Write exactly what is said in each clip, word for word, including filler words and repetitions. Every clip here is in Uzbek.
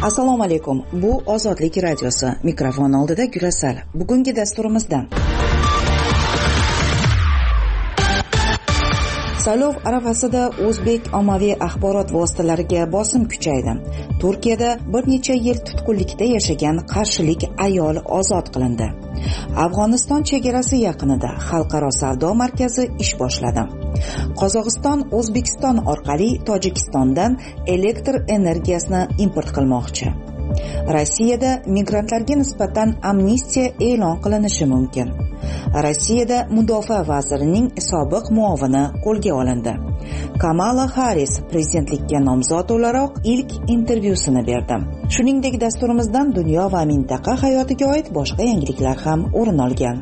Assalomu alaykum. Bu Ozodlik radiosi. Mikrofon oldida Gurasal. Bugungi dasturimizda saylov arafasida o'zbek ommaviy axborot vositalariga bosim kuchaydi. Turkiyada bir necha yil tutqunlikda yashagan qarshilik ayol ozod qilindi. Afg'oniston chegarasi yaqinida xalqaro savdo markazi ish boshladi. Qozog'iston O'zbekiston orqali Tojikistondan elektr energiyasini import qilmoqchi. Rossiyada migrantlarga nisbatan amnistiya e'lon qilinishi mumkin. Rossiyada mudofaa vazirining sobiq muovini qo'lga olindi. Kamala Harris prezidentlikka nomzod o'laroq ilk intervyusini berdi. Shuningdek, dasturimizdan dunyo va mintaqa hayotiga oid boshqa yangiliklar ham o'rin olgan.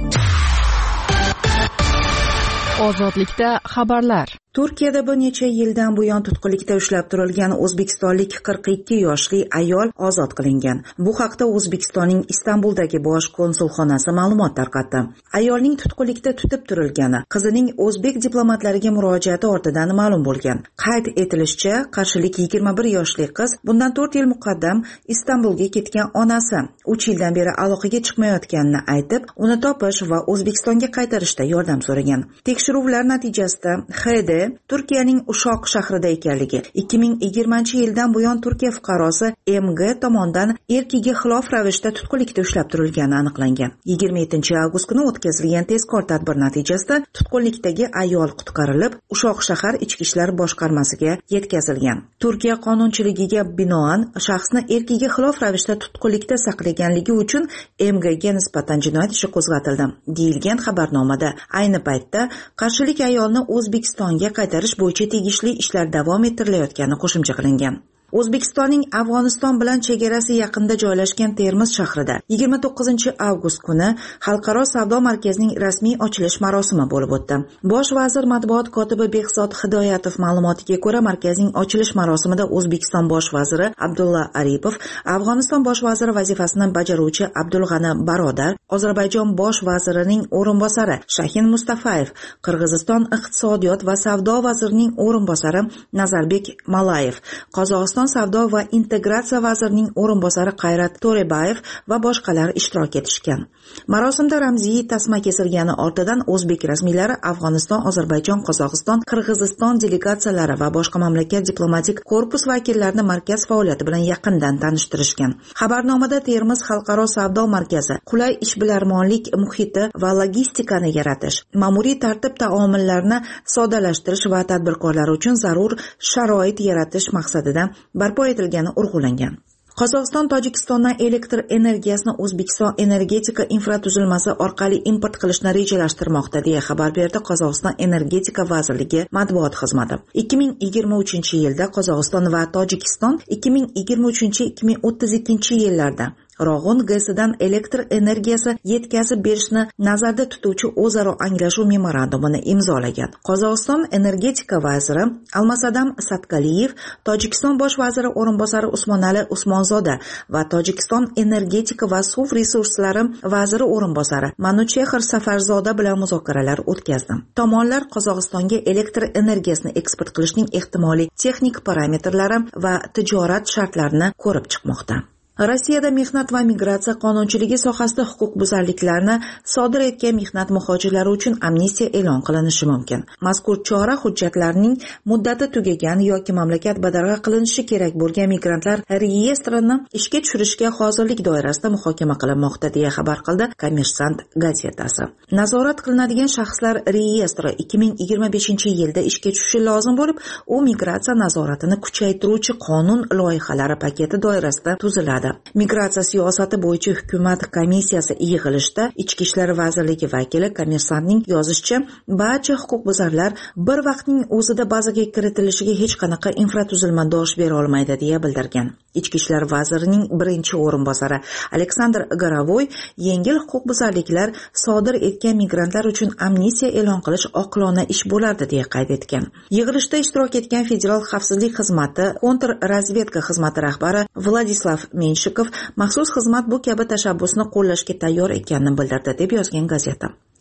Ozodlikda xabarlar. Turkiyada bir necha yildan buyon tutqunlikda ushlab turilgan o'zbekistonlik qirq ikki yoshli ayol ozod qilingan. Bu haqda O'zbekistonning Istanbuldagi bosh konsulxonasi ma'lumot tarqatdi. Ayolning tutqunlikda tutib turilgani qizining o'zbek diplomatlariga murojaati ortidan ma'lum bo'lgan. Qayd etilishicha, qarshilik yigirma bir yoshli qiz bundan to'rt yil muqaddam Istanbulga ketgan onasi uch yildan beri aloqaga chiqmayotganini aytib, uni topish va O'zbekistonga qaytarishda yordam so'ragan. Tekshiruvlar natijasida H D Turkiyaning Ushoq shahrida ekanligi, ikki ming yigirmanchi yildan buyon Turkiya fuqarosi M G tomonidan erkiga xilof ravishda tutqunlikda ushlab turilgani aniqlangan. yigirma yettinchi avgust kuni o'tkazilgan tezkor tadbir natijasida tutqunlikdagi ayol qutqarilib, Ushoq shahar ichki ishlar boshqarmasiga yetkazilgan. Turkiya qonunchiligiga binoan shaxsni erkiga xilof ravishda tutqunlikda saqlaganligi uchun M G ga nisbatan jinoyat ishi qo'zg'atildi, deyilgan xabarnomada. Ayni paytda qarshilik ayolni O'zbekistonga qaytarish bo'yicha tegishli ishlar davom ettirilayotgani qo'shimcha qilingan. O'zbekistonning Afg'oniston bilan chegarasi yaqinida joylashgan Termiz shahrida yigirma to'qqizinchi avgust kuni xalqaro savdo markazining rasmiy ochilish marosimi bo'lib o'tdi. Bosh vazir matbuot kotibi Behzod Hidoyatov ma'lumotiga ko'ra, markazning ochilish marosimida O'zbekiston bosh vaziri Abdulla Aripov, Afg'oniston bosh vaziri vazifasini bajaruvchi Abdulg'ani Barodar, Ozarbayjon bosh vazirining o'rinbosari Shahin Mustafayev, Qirg'iziston iqtisodiyot va savdo vazirining o'rinbosari Nazarbek Malayev, Qozog'iston savdo va integratsiya vazirining o'rinbosari Qayrat To'rebayev va boshqalar ishtirok etishgan. Marosimda ramziy tasma kesilgani ortidan o'zbek rasmiylari Afg'oniston, Ozarbayjon, Qozog'iston, Qirg'iziston delegatsiyalari va boshqa mamlakat diplomatik korpus vakillarini markaz faoliyati bilan yaqindan tanishtirishgan. Xabarnomada Termiz xalqaro savdo markazi qulay ishbilarmonlik muhiti va logistikani yaratish, ma'muriy tartib taomillarni soddalashtirish va tadbirkorlar uchun zarur sharoit yaratish maqsadida barpo etilgani urg'ulangan. Qozog'iston Tojikistondan elektr energiyasini O'zbekiston energetika infratuzilmasi orqali import qilishni rejalashtirmoqda, deya xabar berdi Qozog'iston energetika vazirligi matbuot xizmati. ikki ming yigirma uchinchi yilda Qozog'iston va Tojikiston ikki ming yigirma uchinchi ikki ming o'ttiz ikkinchi yillarda Rog'un gesidan elektr energiyasi yetkazib berishni nazarda tutuvchi o'zaro anglashuv memorandumini imzolagan. Qozog'iston energetika vaziri Almasadam Satqaliyev, Tojikiston bosh vaziri o'rinbosari Usmonali Usmonzoda va Tojikiston energetika va suv resurslari vaziri o'rinbosari Manuchexir Safarzoda bilan muzokaralar o'tkazdi. Tomonlar Qozog'istonga elektr energiyasini eksport qilishning ehtimoliy texnik parametrlari va tijorat shartlarini ko'rib chiqmoqda. Rossiyada mehnat va migratsiya qonunchiligi sohasida huquqbuzarliklarni sodir etgan mehnat muhojirlari uchun amnistiya e'lon qilinishi mumkin. Mazkur chora hujjatlarining muddati tugagan yoki mamlakat badarg'a qilinishi kerak bo'lgan migrantlar reyestrini ishga tushirishga hozirlik doirasida muhokama qilinmoqda, deya xabar qildi Kommersant gazetasi. Nazorat qilinadigan shaxslar reyestri ikki ming yigirma beshinchi yilda ishga tushishi lozim bo'lib, u migratsiya nazoratini kuchaytiruvchi qonun loyihalari paketi doirasida tuziladi. Migratsiya siyosati bo'yicha hukumat komissiyasi yig'ilishida Ichki ishlar vazirligi vakili Kommersantning yozishicha, barcha huquqbuzarlar bir vaqtning o'zida bazaga kiritilishiga hech qanaqa infratuzilma dosh bera olmaydi, deya bildirgan. Ichki ishlar vazirining birinchi o'rinbosari Aleksandr Garavoy yengil huquqbuzarliklar sodir etgan migrantlar uchun amnistiya e'lon qilish oqilona ish bo'lardi, deya qayd etgan. Yig'ilishda ishtirok etgan Federal xavfsizlik xizmati kontrrazvedka xizmati rahbari Vladislav Menshikov maxsus xizmat bu kabi tashabbusni qo'llashga tayyor ekanini bildirdi, deb yozgan gazeta.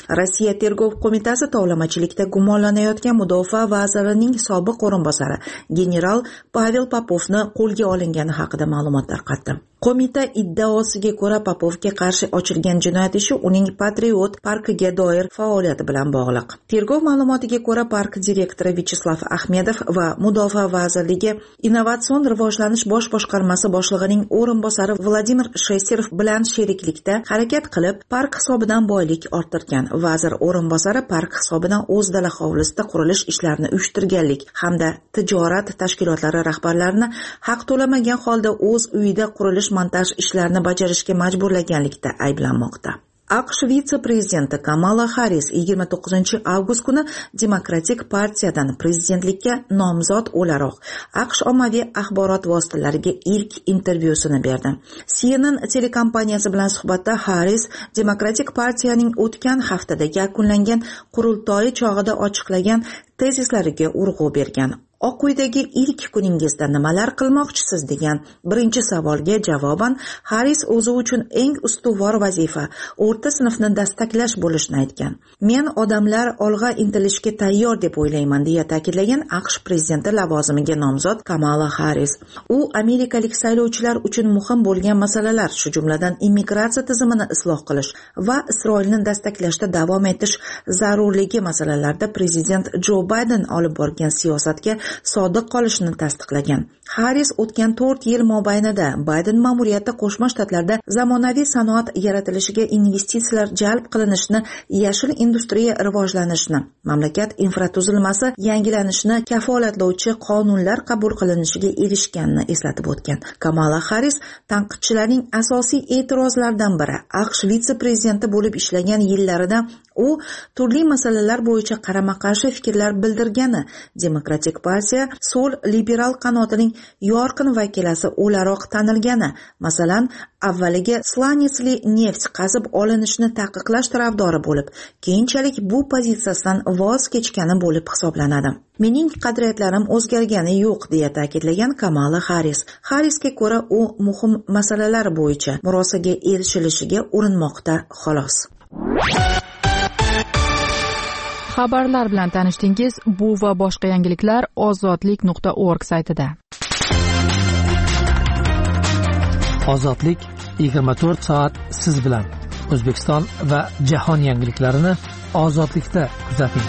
Rossiya tergov qo'mitasi tovlamachilikda gumonlanayotgan mudofaa vazirining sobiq o'rinbosari general Pavel Popovni qo'lga olingani haqida ma'lumot tarqatdi. Qo'mita iddaosiga ko'ra Popovga qarshi ochilgan jinoyat ishi uning Patriot parkiga doir faoliyati bilan bog'liq. Tergov ma'lumotiga ko'ra, park direktori Vyacheslav Ahmedov va Mudofaa vazirligi Innovatsion rivojlanish bosh boshqarmasi boshlig'ining o'rinbosari Vladimir Shesterov bilan sheriklikda harakat qilib, park hisobidan boylik orttirgan. Vazir o'rinbosari park hisobidan o'z dala hovlisida qurilish ishlarini uyushtirganlik hamda tijorat tashkilotlari rahbarlarini haq to'lamagan holda o'z uyida qurilish montaj ishlarini bajarishga majburlaganlikda ayblanmoqda. AQSh vitse-prezidenti Kamala Harris yigirma to'qqizinchi avgust kuni Demokratik partiyadan prezidentlikka nomzod o'laroq AQSh ommaviy axborot vositalariga ilk intervyusini berdi. C N N telekompaniyasi bilan suhbatda Harris Demokratik partiyaning o'tgan haftada yakunlangan qurultoyi chog'ida ochiqlagan tezislariga urg'u bergan. Oq uydagi ilk kuningizda nimalar qilmoqchisiz degan birinchi savolga javoban Harris o'zi uchun eng ustuvor vazifa o'rta sinfni dastaklash bo'lishini aytgan. Men odamlar olg'a intilishga tayyor deb o'ylayman deya ta'kidlagan AQSh prezidenti lavozimiga nomzod Kamala Harris. U amerikalik saylovchilar uchun muhim bo'lgan masalalar, shu jumladan immigratsiya tizimini isloh qilish va Isroilni dastaklashda davom etish zarurligi masalalarida prezident Joe Biden olib borgan siyosatga sodiq qolishini tasdiqlagan. Harris o'tgan to'rt yil mobaynida Biden ma'muriyati Qo'shma Shtatlarda zamonaviy sanoat yaratilishiga investitsiyalar jalb qilinishini, yashil industriya rivojlanishini, mamlakat infratuzilmasi yangilanishini kafolatlovchi qonunlar qabul qilinishiga erishganini eslatib o'tgan. Kamala Harris tanqidchilarning asosiy e'tirozlaridan biri AQSh vitse-prezidenti bo'lib ishlagan yillarida u turli masalalar bo'yicha qarama-qarshi fikrlar bildirgani, Demokratik partiya so'l liberal qanotining yorqin vakilasi o'laroq tanilgani, masalan, avvaliga slanetsli neft qazib olinishini taqiqlash tarafdori bo'lib, keyinchalik bu pozitsiyasidan voz kechgani bo'lib hisoblanadi. Mening qadriyatlarim o'zgargani yo'q deya ta'kidlagan Kamala Harris. Harrisga ko'ra u muhim masalalar bo'yicha murosaga erishilishiga urinmoqda xolos. Xabarlar bilan tanishdingiz. Bu va boshqa yangiliklar ozodlik nuqta org saytida. Ozodlik yigirma to'rt soat siz bilan. O'zbekiston va jahon yangiliklarini ozodlikda kuzating.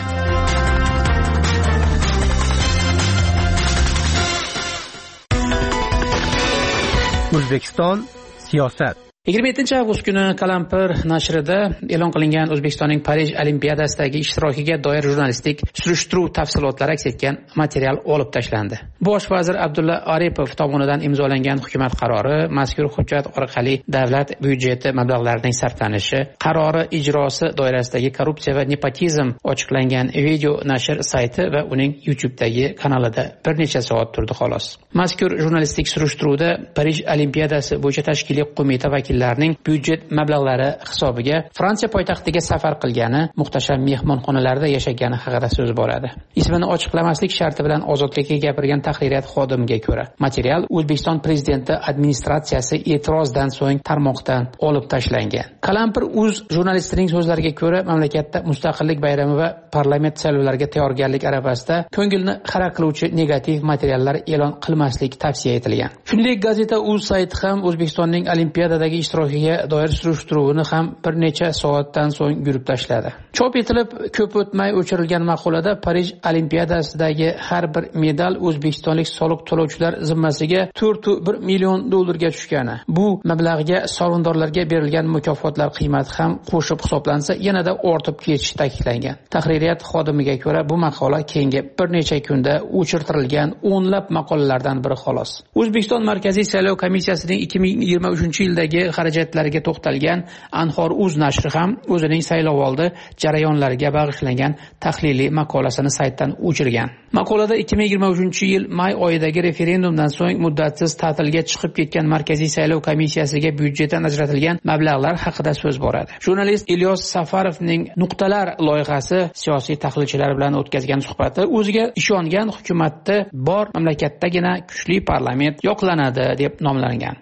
O'zbekiston siyosat. yigirma yettinchi avgust kuni Qalampir nashrida e'lon qilingan O'zbekistonning Parij Olimpiadasidagi ishtirokiga doir jurnalistik surishtiruv tafsilotlari aks etgan material olib tashlandi. Bosh vazir Abdulla Aripov tomonidan imzolangan hukumat qarori mazkur hujjat orqali davlat byudjeti mablag'larining sarflanishi, qarori ijrosi doirasidagi korrupsiya va nepotizm ochiqlangan video nashr sayti va uning YouTube'dagi kanalida bir necha soat turdi xolos. Mazkur jurnalistik surishtiruvda Parij Olimpiadasi bo'yicha tashkiliy qo'mita vakillarining byudjet mablag'lari hisobiga Fransiya poytaxtiga safar qilgani, muhtasham mehmonxonalarda yashagani haqida so'z boradi. Ismini ochiqlamaslik sharti bilan ozodlikka gapirgan tahririyat xodimiga ko'ra, material O'zbekiston prezidenti administratsiyasi e'tirozdan so'ng tarmoqdan olib tashlangan. Qalampir uz jurnalistining so'zlariga ko'ra, mamlakatda mustaqillik bayrami va parlament saylovlariga tayyorgarlik arafasida ko'ngilni xira qiluvchi negativ materiallar e'lon qilmaslik tavsiya etilgan. Shuningdek, gazeta uz sayti ham O'zbekistonning Olimpiadadagi ishtirokiga doir surishtiruvini ham bir necha soatdan so'ng yurib tashladi. Chop etilib, ko'p o'tmay o'chirilgan maqolada Parij Olimpiadasidagi har bir medal o'zbekistonlik soliq to'lovchilar zimmasiga to'rt nuqta bir million dollarga tushgani, bu mablag'ga sovrindorlarga berilgan mukofotlar qiymati ham qo'shib hisoblansa yanada ortib ketishi ta'kidlangan. Tahririyat xodimiga ko'ra, bu maqola keyingi bir necha kunda o'chirtirilgan o'nlab maqolalardan biri xolos. O'zbekiston Markaziy saylov komissiyasining ikki ming yigirma uchinchi yildagi xarajatlariga to'xtalgan Anhor.uz nashri ham o'zining saylovoldi jarayonlariga bag'ishlangan tahliliy maqolasini saytdan o'chirgan. Maqolada ikki ming yigirma uchinchi yil may oyidagi referendumdan so'ng muddatsiz ta'tilga chiqib ketgan Markaziy saylov komissiyasiga byudjetdan ajratilgan mablag'lar haqida so'z boradi. Jurnalist Ilyos Safarovning Nuqtalar loyihasi siyosiy tahlilchilar bilan o'tkazgan suhbati o'ziga ishongan hukumatda bor mamlakatdagina kuchli parlament yoqlanadi deb nomlangan.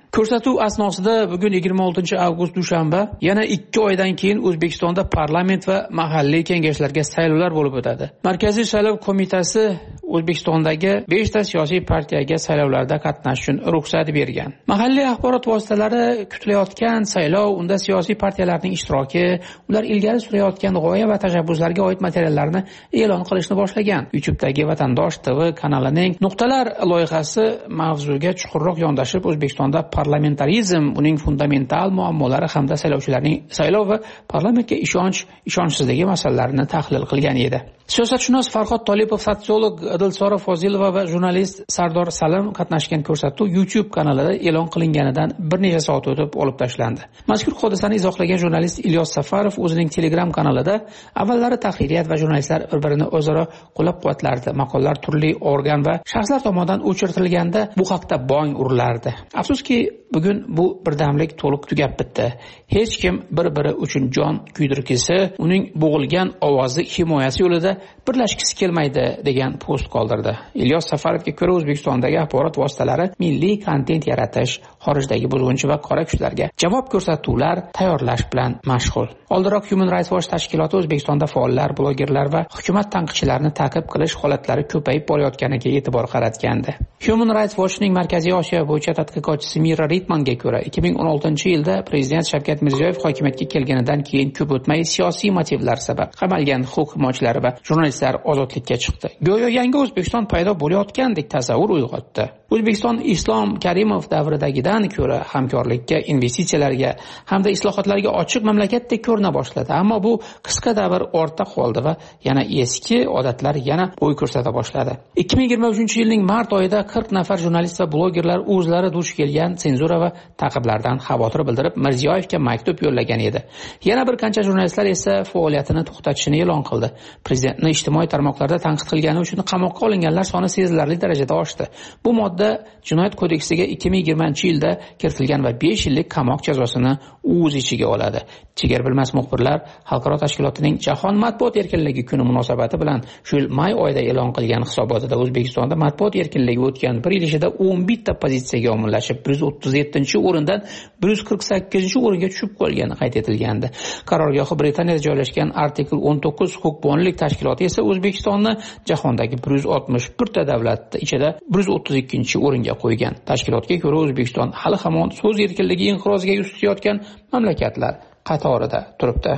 Ko'rsatuv asnosida bugun yigirma oltinchi avgust dushanba yana ikki oydan keyin O'zbekistonda parlament va mahalliy kengashlarga saylovlar bo'lib o'tadi. Markaziy saylov qo'mitasi O'zbekistondagi beshta siyosiy partiyaga saylovlarda qatnashish uchun ruxsat bergan. Mahalliy axborot vositalari kutilayotgan saylov, unda siyosiy partiyalarning ishtiroki, ular ilgari surayotgan g'oya va tashabbuslarga oid materiallarni e'lon qilishni boshlagan. YouTube'dagi Vatandosh T V kanalining Nuqtalar loyihasi mavzuga chuqurroq yondashib, O'zbekistonda parlamentarizm, uning fundamental muammolari hamda saylovchilarning saylov va parlamentga ishonch, ishonchsizligi masalalarini tahlil qilgan edi. Siyosatshunos Farhod Tolipov, sotsiolog Dilsora Fozilova va jurnalist Sardor Salim qatnashgan ko'rsatuv YouTube kanalida e'lon qilinganidan bir necha soat o'tib olib tashlandi. Mazkur hodisani izohlagan jurnalist Ilyos Safarov o'zining Telegram kanalida avvallari tahririyat va jurnalistlar bir-birini o'zaro qo'llab-quvvatlardi. Maqolalar turli organ va shaxslar tomonidan o'chirilganda bu haqda bong urilardi. Afsuski, bugun bu birdamlik to'liq tugab bitdi. Hech kim bir-biri uchun jon kuydirgisi, uning bo'g'ilgan ovozi himoyasi yo'lida birlashgisi kelmaydi degan post qoldirdi. Ilyos Safarovga ko'ra, O'zbekistondagi axborot vositalari milliy kontent yaratish, xorijdagi buzg'unchi va qora kuchlarga javob ko'rsatuvlar tayyorlash bilan mashg'ul. Oldinroq Human Rights Watch tashkiloti O'zbekistonda faollar, blogerlar va hukumat tanqidchilarini ta'qib qilish holatlari ko'payib borayotganiga e'tibor qaratgandi. Human Rights Watchning Markaziy Osiyo bo'yicha tadqiqotchisi Mira Ritmanga ko'ra, ikki ming o'n oltinchi yilda prezident Shavkat Mirziyoyev hokimiyatga kelganidan keyin ko'p o'tmay siyosiy motivlar sabab qamalgan huquq himoyachilari va jurnalistlar ozodlikka chiqdi. Go'yo yangi O'zbekiston paydo bo'layotgandek tasavvur uyg'otdi. O'zbekiston Islom Karimov davridagidan ko'ra hamkorlikka, investitsiyalarga hamda islohotlarga ochiq mamlakatdek ko'rina boshladi. Ammo bu qisqa davr ortda qoldi va yana eski odatlar yana bo'y ko'rsata boshladi. ikki ming yigirma uchinchi yilning mart oyida qirq nafar jurnalist va blogerlar o'zlari duch kelgan senzura va ta'qiblardan xavotir bildirib Mirziyoyevga maktub yo'llagan edi. Yana bir qancha jurnalistlar esa faoliyatini to'xtatishini e'lon qildi. Prezidentni ijtimoiy tarmoqlarda tanqid qilgani uchun qamoqqa olinganlar soni sezilarli darajada oshdi. Bu modda Jinoyat kodeksiga ikki ming yigirmanchi yilda kiritilgan va besh yillik qamoq jazosini o'z ichiga oladi. Chegara bilmas muxbirlar xalqaro tashkilotining Jahon matbuot erkinligi kuni munosabati bilan shu yil may oyida e'lon qilgan hisobotida O'zbekistonda matbuot erkinligi o'tgan bir yil ichida o'n bitta pozitsiyaga omillashib, bir yuz o'ttiz yettinchi o'rindan bir yuz qirq sakkizinchi o'ringa tushib qolgani qayd etilgandi. Qarorgohi Britaniyada joylashgan Artikel o'n to'qqiz huquqbonlik tashkiloti esa O'zbekistonni jahondagi bir yuz oltmish bir ta davlat ichida bir yuz o'ttiz ikkinchi o'ringa qo'ygan. Tashkilotga ko'ra, O'zbekiston hali hamon so'z erkinligi inqiroziga yuz tutayotgan mamlakatlar qatorida turibdi.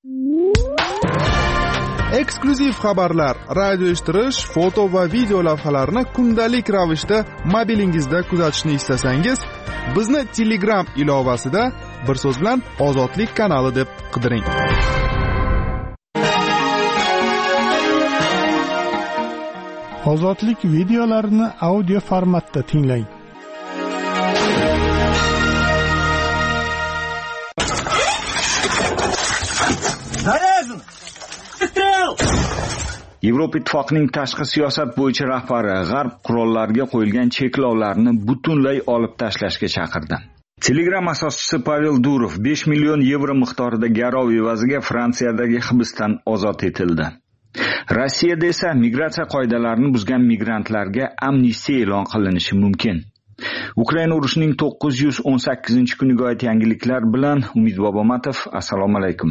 Eksklyuziv xabarlar, radio eshittirish, foto va video lavhalarni kundalik ravishda mobilingizda kuzatishni istasangiz, bizni Telegram ilovasida bir so'z bilan Ozodlik kanali deb qidiring. Ozodlik videolarini audio formatda tinglang. Yevropa Ittifoqining tashqi siyosat bo'yicha rahbari G'arb qurollarga qo'yilgan cheklovlarni butunlay olib tashlashga chaqirdi. Telegram asoschisi Pavel Durov besh million yevro miqdorida garov evaziga Fransiyadagi hibsdan ozod etildi. Rossiyada esa migratsiya qoidalarini buzgan migrantlarga amnistiya e'lon qilinishi mumkin. Ukraina urushining to'qqiz yuz o'n sakkizinchi kuniga oid yangiliklar bilan Umid Bobomatov. Assalomu alaykum.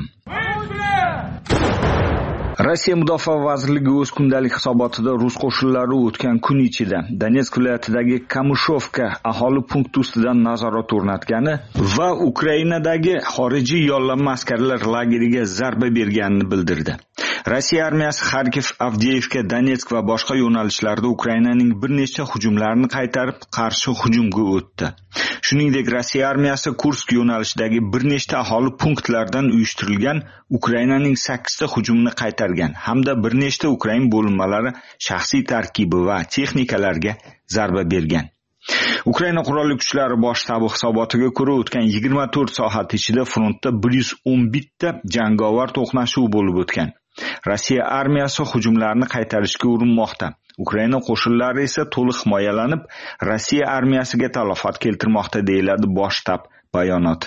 Rossiya Mudofaa vazirligi o'z kundalik hisobotida rus qo'shinlari o'tgan kun ichida Donetsk viloyatidagi Kamushovka aholi punkti ustidan nazorat o'rnatgani va Ukrainadagi xorijiy yollanma askarlar lageriga zarba berganini bildirdi. Rossiya armiyasi Xarkiv, Avdiyevka, Donetsk va boshqa yo'nalishlarda Ukrainaning bir nechta hujumlarini qaytarib, qarshi hujumga o'tdi. Shuningdek, Rossiya armiyasi Kursk yo'nalishidagi bir nechta aholi punktlardan uyushtirilgan Ukrainaning sakkizta hujumini qaytargan hamda bir nechta Ukrain bo'linmalari shaxsiy tarkibi va texnikalarga zarba bergan. Ukraina qurolli kuchlari bosh shtabi hisobotiga ko'ra, o'tgan yigirma to'rt soat ichida frontda bir yuz o'n bitta jangovar to'qnashuv bo'lib o'tgan. Rossiya armiyasi hujumlarni qaytarishga urinmoqda. Ukraina qo'shinlari esa to'liq himoyalanib, Rossiya armiyasiga talafot keltirmoqda, deyiladi bosh shtab bayonotida.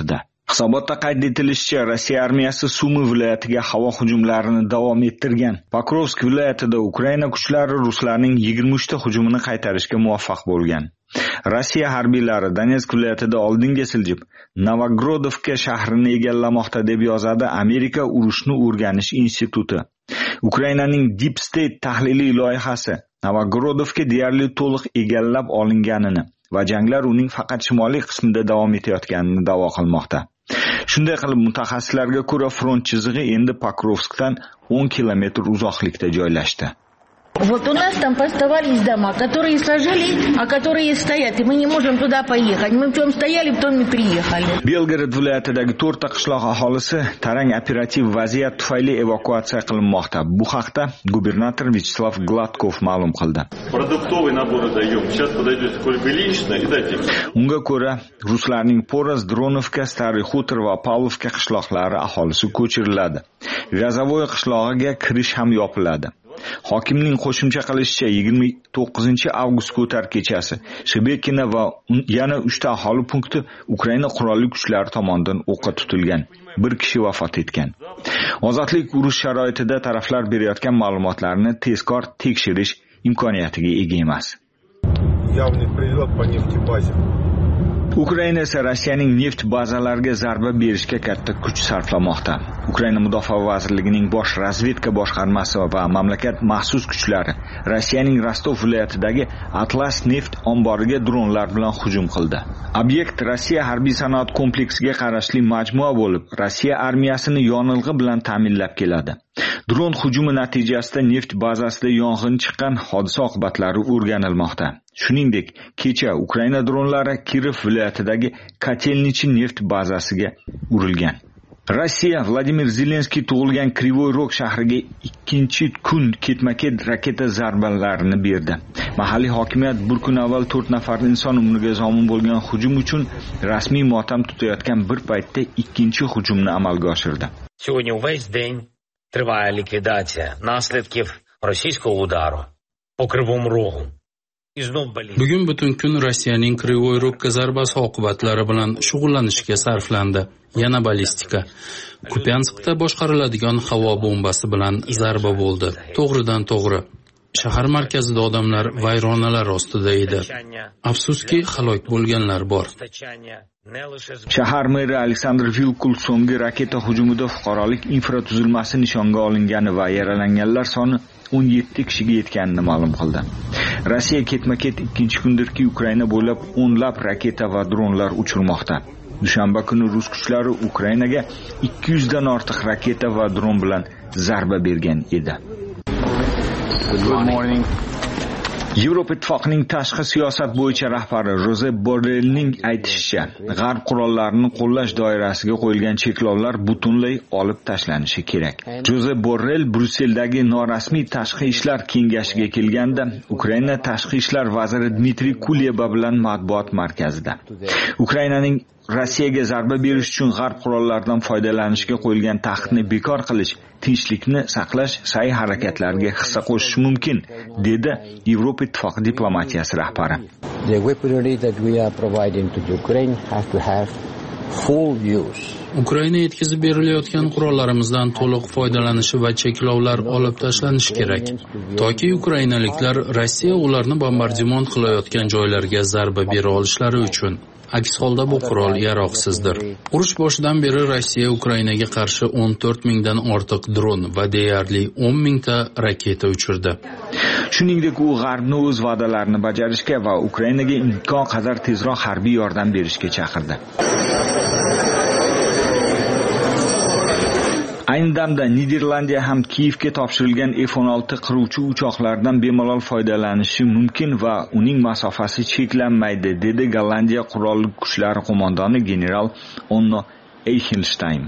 Hisobotda qayd etilishicha, Rossiya armiyasi Sumi viloyatiga havo hujumlarini davom ettirgan. Pokrovsk viloyatida Ukraina kuchlari ruslarning yigirma uchta hujumini qaytarishga muvaffaq bo'lgan. Rossiya harbiylari Donetsk viloyatida oldinga siljib, Novogrodovka shahrini egallamoqda deb yozadi Amerika urushni o'rganish instituti. Ukrainaning Deep State tahliliy loyihasi Novogrodovka deyarli to'liq egallab olinganini va janglar uning faqat shimoliy qismida davom etayotganini da'vo qilmoqda. Shunday qilib, mutaxassislarga ko'ra, front chizig'i endi Pokrovskdan o'n kilometr uzoqlikda joylashdi. Вот у нас там поставались дома, которые сожгли, а которые стоят, и мы не можем туда поехать. Мы в том стояли, в том и приехали. Belgorod viloyatidagi to'rtta qishloq aholisi tarang operativ vaziyat tufayli evakuatsiya qilinmoqda. Bu haqda gubernator Vyacheslav Gladkov ma'lum qildi. Продуктовый набор даем. Сейчас подойдете только лично и дайте. Unga ko'ra, ruslarning Poraz, Dronovka, Stary Xutor va Pavlovka qishloqlari aholisi ko'chiriladi. Gazavoy qishlog'iga kirish ham yopiladi. Hokimning qo'shimcha qilishicha, yigirma to'qqizinchi avgust ko'tar kechasi Shebekina va yana uchta aholi punkti Ukraina qurolli kuchlari tomonidan o'qqa tutilgan. Bir kishi vafot etgan. Ozodlik urush sharoitida taraflar berayotgan ma'lumotlarni tezkor tekshirish imkoniyatiga ega emas. Явный прилет по нефтебазе. Ukraina esa Rossiyaning neft bazalariga zarba berishga katta kuch sarflamoqda. Ukraina Mudofaa vazirligining bosh razvedka boshqarmasi va mamlakat maxsus kuchlari Rossiyaning Rostov viloyatidagi Atlas neft omboriga dronlar bilan hujum qildi. Obyekt Rossiya harbiy sanoat kompleksiga qarashli majmua bo'lib, Rossiya armiyasini yonilg'i bilan ta'minlab keladi. Dron hujumi natijasida neft bazasida yong'in chiqqan, hodisa oqibatlari o'rganilmoqda. Shuningdek, kecha Ukraina dronlari Kirov viloyatidagi Kotelnichi neft bazasiga urilgan. Rossiya Vladimir Zelenskiy tug'ilgan Krivoy Rog shahriga ikkinchi kun ketma-ket raketa zarbalarini berdi. Mahalliy hokimiyat bir kun avval to'rt nafar inson umriga zomin bo'lgan hujum uchun rasmiy motam tutayotgan bir paytda ikkinchi hujumni amalga oshirdi. Сьогодні увесь день триває ліквідація наслідків російського удару по Кривому Рогу. Bugun butun kun Rossiyaning Krivoy Rogga zarbasi oqibatlari bilan shug'ullanishga sarflandi. Yana ballistika. Kupianskda boshqariladigan havo bombasi bilan zarba bo'ldi. To'g'ridan to'g'ri. Shahar markazida odamlar vayronalar ostida edi. Afsuski, halok bo'lganlar bor. Shahar meri Aleksandr Vilkul so'nggi raketa hujumida fuqarolik infratuzilmasi nishonga olingani va yaralanganlar soni o'n yetti kishiga yetganini ma'lum qildi. Rossiya ketma-ket ikkinchi kundirki Ukraina bo'ylab o'nlab raketa va dronlar uchirmoqda. Dushanba kuni rus kuchlari Ukrainaga ikki yuz dan ortiq raketa va dron bilan zarba bergan edi. Good morning. Yevropa Ittifoqining tashqi siyosat bo'yicha rahbari Josep Borrellning aytishicha, G'arb qurollarini qo'llash doirasiga qo'yilgan cheklovlar butunlay olib tashlanishi kerak. Josep Borrell Brusseldagi norasmiy tashqi ishlar kengashiga kelganda, Ukraina tashqi ishlar vaziri Dmitriy Kuleba bilan matbuot markazida Ukrainaning Rossiyaga zarba berish uchun g'arb qurollaridan foydalanishga qo'yilgan taqiqni bekor qilish, tinchlikni saqlash sa'y harakatlariga hissa qo'shishi mumkin, dedi Yevropa Ittifoqi diplomatiyasi rahbari. The weaponry that we are providing to Ukraine has to have full use. Ukraina yetkazib berilayotgan qurollarimizdan to'liq foydalanishi va cheklovlar olib tashlanishi kerak. Toki ukrainaliklar Rossiya ularni bombardimon qilayotgan joylarga zarba bera olishlari uchun. Aks holda bu qurol yaroqsizdir. Urush boshidan beri Rossiya Ukrainaga qarshi o'n to'rt mingdan ortiq dron va deyarli o'n mingta raketa uchirdi. Shuningdek, u G'arbni o'z va'dalarini bajarishga va Ukrainaga imkon qadar tezroq harbiy yordam berishga chaqirdi. Ayni damda Niderlandiya ham Kiyevga topshirilgan F o'n olti qiruvchi uchoqlardan bemalol foydalanishi mumkin va uning masofasi cheklanmaydi, dedi Gollandiya qurolli kuchlari qo'mondoni general Onno Eichenstein.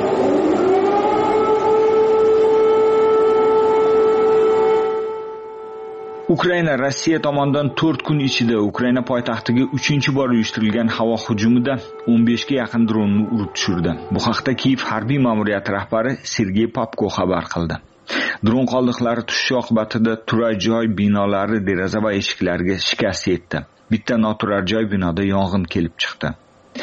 Ukraina Rossiya tomonidan to'rt kun ichida Ukraina poytaxtiga uchinchi bor uyushtirilgan havo hujumida o'n besh ga yaqin dronni urib tushirdi. Bu haqda Kiyev harbiy ma'muriyati rahbari Sergey Popko xabar qildi. Dron qoldiqlari tushishi oqibatida turar joy binolari deraza va eshiklariga shikast yetdi. Bitta noturar joy binoda yong'in kelib chiqdi.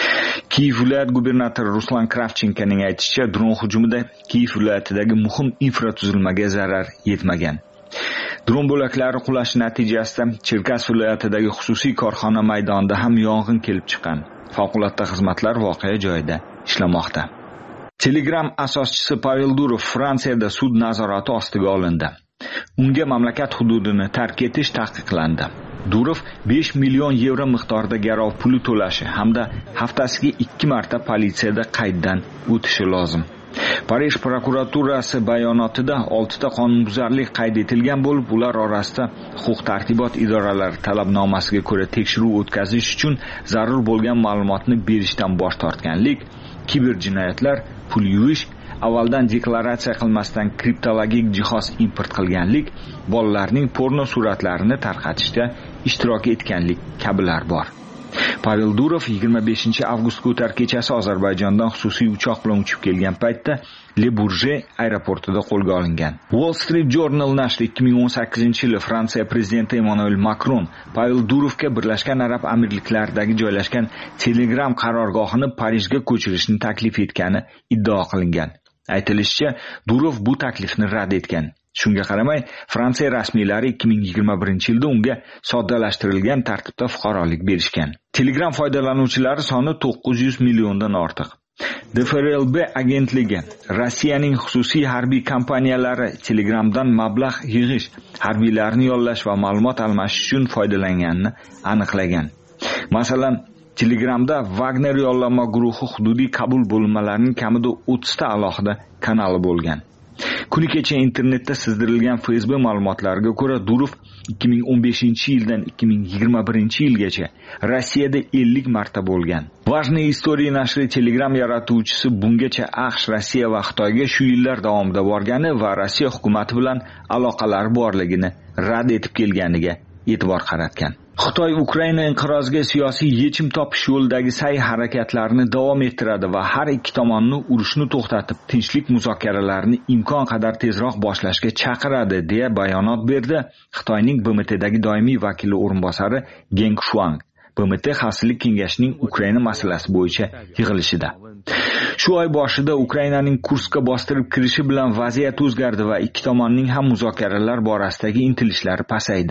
Kiyev viloyat gubernatori Ruslan Kravchenkoning aytishicha, dron hujumida Kiyev viloyatidagi muhim infratuzilmaga zarar yetmagan. Dron bo'laklari qulashi natijasida Cherkassk viloyatidagi xususiy korxona maydonida ham yong'in kelib chiqqan. Favqulodda xizmatlar voqea joyida ishlamoqda. Telegram asoschisi Pavel Durov Fransiyada sud nazorati ostiga olindi. Unga mamlakat hududini tark etish taqiqlandi. Durov besh million yevro miqdorida garov puli to'lashi hamda haftasiga ikki marta politsiyada qayddan o'tishi lozim. Parij prokuraturasi bayonotida oltita qonunbuzarlik qayd etilgan bo'lib, ular orasida huquq-tartibot idoralari talabnomasiga ko'ra tekshiruv o'tkazish uchun zarur bo'lgan ma'lumotni berishdan bosh tortganlik, kiberjinoyatlar, pul yuvish, avvaldan deklaratsiya qilmasdan kriptologik jihoz import qilganlik, bolalarning porno suratlarini tarqatishda ishtirok etganlik kabilar bor. Pavel Durov yigirma beshinchi avgust o'tar kechasi Ozarbayjondan xususiy uchoq bilan uchib kelgan paytda Le Bourget aeroportida qo'lga olingan. Wall Street Journal nashri ikki ming o'n sakkizinchi yili Fransiya prezidenti Emmanuel Macron Pavel Durovga Birlashgan Arab Amirliklaridagi joylashgan Telegram qarorgohini Parijga ko'chirishni taklif etgani iddao qilingan. Aytilishicha, Durov bu taklifni rad etgan. Shunga qaramay, Fransiya rasmiylari ikki ming yigirma birinchi yilda unga soddalashtirilgan tartibda fuqarolik berishgan. Telegram foydalanuvchilari soni to'qqiz yuz milliondan ortiq. D F R L B agentligi Rossiyaning xususiy harbiy kompaniyalari Telegramdan mablag' yig'ish, harbiylarni yollash va ma'lumot almashish uchun foydalanganini aniqlagan. Masalan, Telegramda Wagner yollama guruhi hududiy qabul bo'linmalarining kamida o'ttiz ta alohida kanali bo'lgan. Kuni kecha internetda sizdirilgan F S B ma'lumotlariga ko'ra, Durov ikki ming o'n beshinchi yildan ikki ming yigirma birinchi yilgacha Rossiyada ellik marta bo'lgan. Важная история nashri Telegram yaratuvchisi bungacha AQSh, Rossiya va Xitoyga shu yillar davomida borgani va Rossiya hukumati bilan aloqalari borligini rad etib kelganiga e'tibor qaratgan. Xitoy Ukraina inqiroziga siyosiy yechim topish yo'lidagi sa'y harakatlarini davom ettiradi va har ikki tomonni urushni to'xtatib, tinchlik muzokaralarini imkon qadar tezroq boshlashga chaqiradi, deya bayonot berdi Xitoyning B M Tdagi doimiy vakili o'rinbosari Geng Shuang B M T Xavfsizlik kengashining Ukraina masalasi bo'yicha yig'ilishida. Shu oy boshida Ukrainaning Kurskka bostirib kirishi bilan vaziyat o'zgardi va ikki tomonning ham muzokaralar borasidagi intilishlari pasaydi.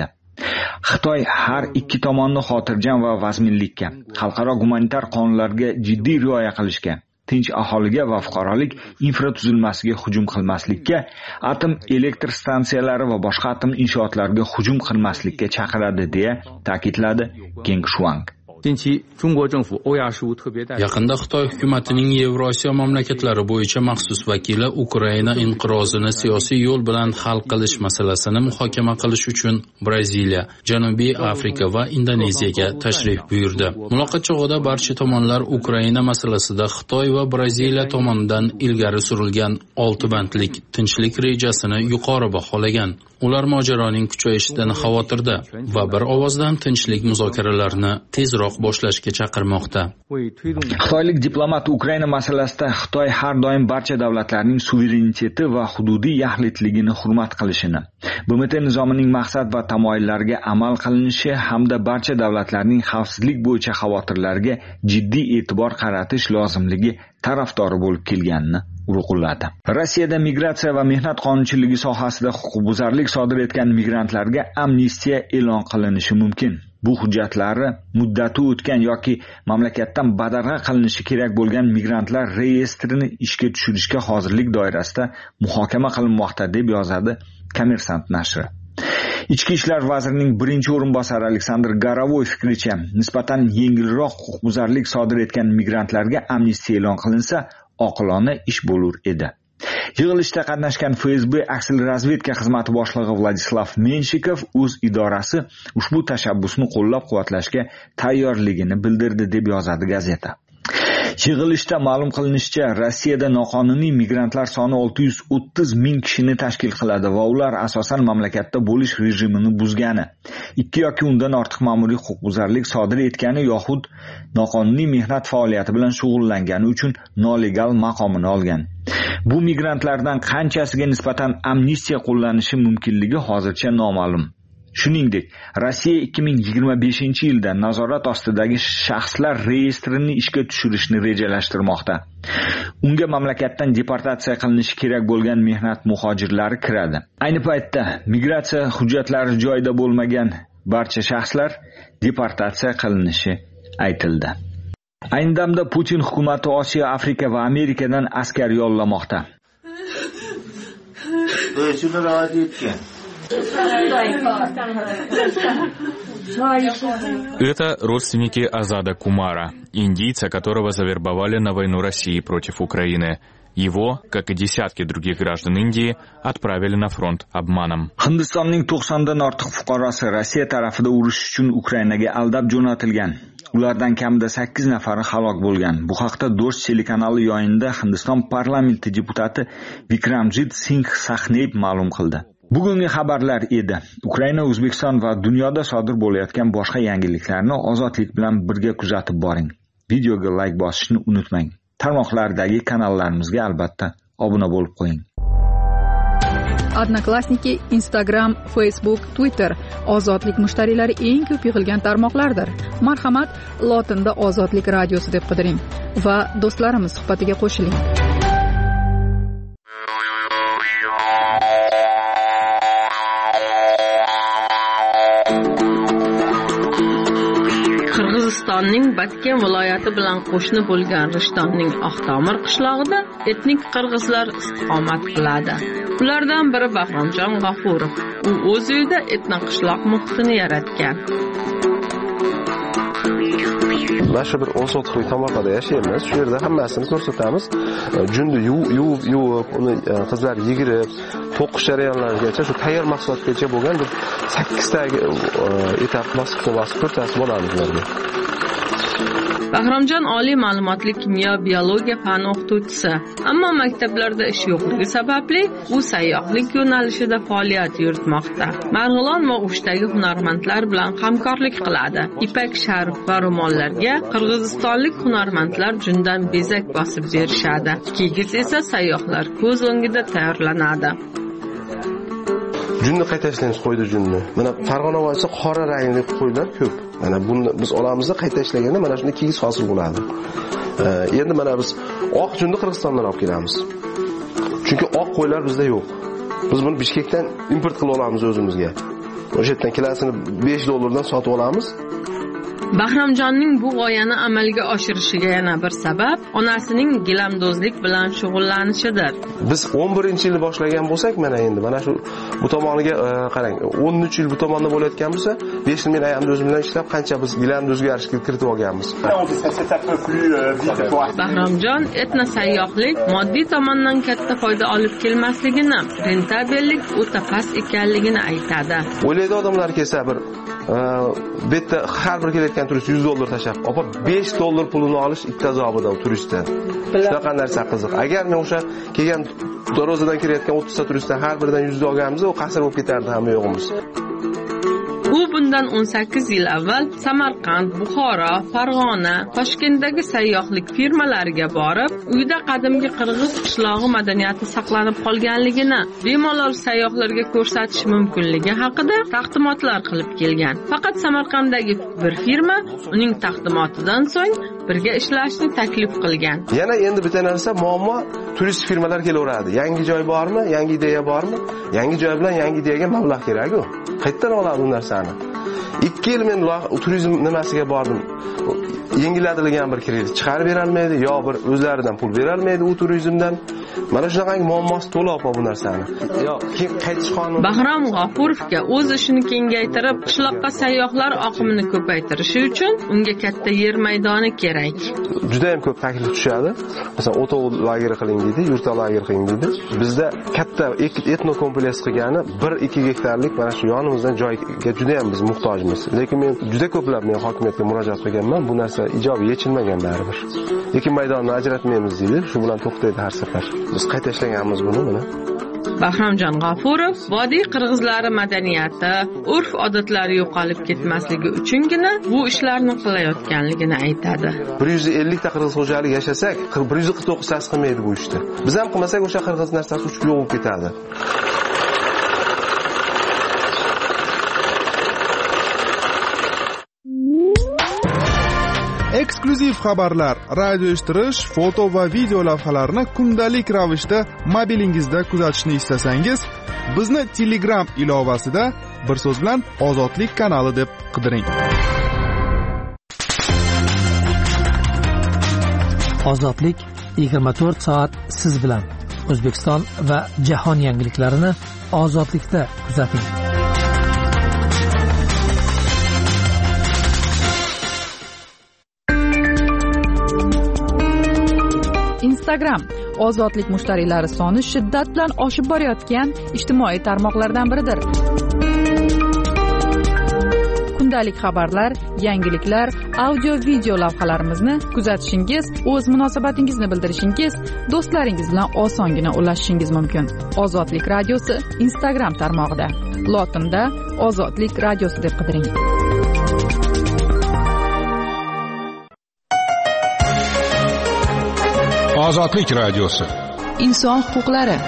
Xitoy har ikki tomonni xotirjam va vazminlikka, xalqaro gumanitar qonunlarga jiddiy rioya qilishga, tinch aholiga va fuqarolik infratuzilmasiga hujum qilmaslikka, atom elektr stansiyalari va boshqa atom inshootlariga hujum qilmaslikka chaqiradi, deya ta'kidladi Geng Shuang. Yaqinda Xitoy hukumatining Yevrosiyo mamlakatlari bo'yicha maxsus vakili Ukraina inqirozini siyosiy yo'l bilan hal qilish masalasini muhokama qilish uchun Braziliya, Janubiy Afrika va Indoneziyaga tashrif buyurdi. Muloqot chog'ida barcha tomonlar Ukraina masalasida Xitoy va Braziliya tomonidan ilgari surilgan olti bandlik tinchlik rejasini yuqori baholagan. Ular mojaroning kuchayishidan xavotirda va bir ovozdan tinchlik muzokaralarini tezroq boshlashga chaqirmoqda. Xitoylik diplomat Ukraina masalasida Xitoy har doim barcha davlatlarning suvereniteti va hududiy yaxlitligini hurmat qilishini, B M T nizomining maqsad va tamoyillariga amal qilinishi hamda barcha davlatlarning xavfsizlik bo'yicha xavotirlariga jiddiy e'tibor qaratish lozimligi tarafdori bo'lib kelganini urg'uladi. Rossiyada migratsiya va mehnat qonunchiligi sohasida huquqbuzarlik sodir etgan migrantlarga amnistiya e'lon qilinishi mumkin. Bu hujjatlari muddati o'tgan yoki mamlakatdan badarg'a qilinishi kerak bo'lgan migrantlar reyestrini ishga tushirishga hozirlik doirasida muhokama qilinmoqda, deb yozadi Kommersant nashri. Ichki ishlar vazirining birinchi o'rinbosari Aleksandr Garovoy fikricha, nisbatan yengilroq huquqbuzarlik sodir etgan migrantlarga amnistiya e'lon qilinsa, oqilona ish bo'lur edi. Yig'ilishda qatnashgan F S B aksilrazvedka xizmati boshlig'i Vladislav Menshikov o'z idorasi ushbu tashabbusni qo'llab-quvvatlashga tayyorligini bildirdi, deb yozadi gazeta. Yig'ilishda ma'lum qilinishicha, Rossiyada noqonuniy migrantlar soni olti yuz o'ttiz ming kishini tashkil qiladi va ular asosan mamlakatda bo'lish rejimini buzgani, ikki yoki undan ortiq ma'muriy huquqbuzarlik sodir etgani yoxud noqonuniy mehnat faoliyati bilan shug'ullangani uchun nolegal maqomini olgan. Bu migrantlardan qanchasiga nisbatan amnistiya qo'llanishi mumkinligi hozircha noma'lum. Shuningdek, Rossiya ikki ming yigirma beshinchi yilda nazorat ostidagi shaxslar reyestrini ishga tushirishni rejalashtirmoqda. Unga mamlakatdan deportatsiya qilinishi kerak bo'lgan mehnat muhojirlari kiradi. Ayni paytda migratsiya hujjatlari joyida bo'lmagan barcha shaxslar deportatsiya qilinishi aytildi. Ayni damda Putin hukumati Osiyo, Afrika va Amerikadan askar yollamoqda. Это родственники Азада Кумара, индийца, которого завербовали на войну России против Украины. Его, как и десятки других граждан Индии, отправили на фронт обманом. Hindistonning to'qsondan ortiq fuqarosi Rossiya tarafida urush uchun Ukrainaga aldab jo'natilgan. Ulardan kamida sakkiz nafari halok bo'lgan. Bu haqda Dosh telekanali yoyinida Hindiston parlamenti deputati Vikramjit Singh Sahnev ma'lum qildi. Bugungi xabarlar edi. Ukraina, O'zbekiston va dunyoda sodir bo'layotgan boshqa yangiliklarni ozodlik bilan birga kuzatib boring. Videoga like bosishni unutmang. Tarmoqlardagi kanallarimizga albatta obuna bo'lib qo'ying. Odnoklassniki, Instagram, Facebook, Twitter ozodlik mushtariylari eng ko'p yig'ilgan tarmoqlardir. Marhamat, lotinda Ozodlik radiosi deb qidiring va do'stlarimiz suhbatiga qo'shiling. Qirg'izistonning Batken viloyati bilan qo'shni bo'lgan Rishtonning Oqtomir qishlog'ida etnik qirg'izlar istiqomat qiladi. Ulardan biri Bahromjon G'afurov. U o'z uyida etnik qishloq muhitini yaratgan. Mana shu bir o'n sotixlik tomorqada yashaymiz. Shu yerda hammasini ko'rsatamiz. Junni yuvib, yuvib, uni qizlar yigirib, to'qish jarayonlarigacha shu tayyor mahsulotgacha bo'lgan bir sakkiz ta etap bosqichma bosqich ko'rsatib olamiz ularga. Bahromjon oliy ma'lumotli kimyo biologiya fani o'qituvchisi, ammo maktablarda ish yo'qligi sababli u sayyohlik yo'nalishida faoliyat yuritmoqda. Marg'ilon va O'shdagi hunarmandlar bilan hamkorlik qiladi. Ipak sharf va ro'mollarga qirg'izistonlik hunarmandlar jundan bezak bosib berishadi. Keyin esa sayyohlar ko'z o'ngida tayyorlanadi. Junni qayta ishlaymiz, qo'ydi junni. Mana Farg'ona voyisi qora rangli qo'ylar ko'p. Mana buni biz olamiz, qayta ishlaganda mana shunday kigiz hosil bo'ladi. Endi mana biz oq junni Qirg'izistondan olib kelamiz. Chunki oq qo'ylar bizda yo'q. Biz buni Bishkekdan import qilib olamiz o'zimizga. O'sha yerdan kilosini besh dollardan sotib olamiz. Bahromjonning bu g'oyani amalga oshirishiga yana bir sabab onasining gilamdozlik bilan shug'ullanishidir. Biz o'n birinchi yil boshlagan bo'lsak, mana endi mana shu bu tomoniga qarang, o'n uch yil bu tomonda bo'layotgan bo'lsa, besh yil men ayamni o'zim bilan ishlab qancha biz gilamni o'zgarishga kiritib olganmiz. Bahromjon etno sayyohlik moddiy tomondan katta foyda olib kelmasligini, rentabellik o'ta past ekanligini aytadi. O'ylaydi odamlar kelsa bir bu yerda har bir kelayotgan turist yuz dollar tashab, opa besh dollar pulini olish ikkita azobida turistdan. Shunaqa narsa qiziq. Agar men o'sha kelgan Dorozadan kirayotgan o'ttiz ta turistdan har biridan yuz olganimiz, u qasr bo'lib ketardi hamma yo'g'imiz. U bundan o'n sakkiz yil avval Samarqand, Buxoro, Farg'ona, Toshkentdagi sayyohlik firmalariga borib, uyda qadimgi qirg'iz qishlog'i madaniyati saqlanib qolganligini, bemalol sayyohlarga ko'rsatish mumkinligi haqida taqdimotlar qilib kelgan. Faqat Samarqanddagi bir firma uning taqdimotidan so'ng birga ishlashni taklif qilgan. Yana endi bitta narsa muammo, turist firmalar kelaveradi. Yangi joy bormi? Yangi ideya bormi? Yangi joy bilan yangi ideyaga mablag' kerak-ku. Qayerdan oladi bu narsani? ikki yil men turizm nimasiga bordim. Yengiladigan bir kredit chiqarib bera olmaydi, yo bir o'zlaridan pul bera olmaydi u turizmdan. Mana shunaqangi muammosi to'liq bu narsani. Yo, keyin qaytish qonuni. Bahrom G'afurovga o'z ishini kengaytirib, qishloqqa sayyohlar oqimini ko'paytirishi uchun unga katta yer maydoni kerak. Juda ham ko'p taklif tushadi. Masalan, o'tov lageri qiling deydi, yurta lager qiling deydi. Bizda katta etno kompleks qilgani bir ikki gektarlik mana shu yonimizdan joyga juda ham biz muhtojmiz. Lekin men juda ko'plab men hokimiyatga murojaat qilganman, bu narsa ijobiy yechilmagan baribir. Ekin maydonini ajratmaymiz deydi, shu bilan to'xtaydi har safar. Biz qayta ishlaganmiz buni mana. Bahromjon G'afurov vodiy qirg'izlari madaniyati, urf-odatlari yo'qolib ketmasligi uchungina bu ishlarni qilayotganligini aytadi. bir yuz ellik ta qirg'iz xo'jalik yashasak, bir yuz qirq to'qqiz tasi qilmaydi bu ishni. Biz ham qilmasak o'sha qirg'iz narsasi uchib yo'q bo'lib ketadi. eksklyuziv xabarlar, radio eshittirish, foto va video lavhalarni kundalik ravishda mobilingizda kuzatishni istasangiz, bizni Telegram ilovasida bir so'z bilan Ozodlik kanali deb qidiring. Ozodlik yigirma to'rt soat siz bilan. O'zbekiston va jahon yangiliklarini ozodlikda kuzating. Instagram ozodlik mushtariylari soni shiddat bilan oshib borayotgan ijtimoiy tarmoqlardan biridir. Kundalik xabarlar, yangiliklar, audio video lavhalarimizni kuzatishingiz, o'z munosabatingizni bildirishingiz, do'stlaringiz bilan osongina ulashishingiz mumkin. Ozodlik radiosi Instagram tarmog'ida. Lotinda Ozodlik radiosi deb qidiring. Ozodlik radiosi. Inson huquqlari.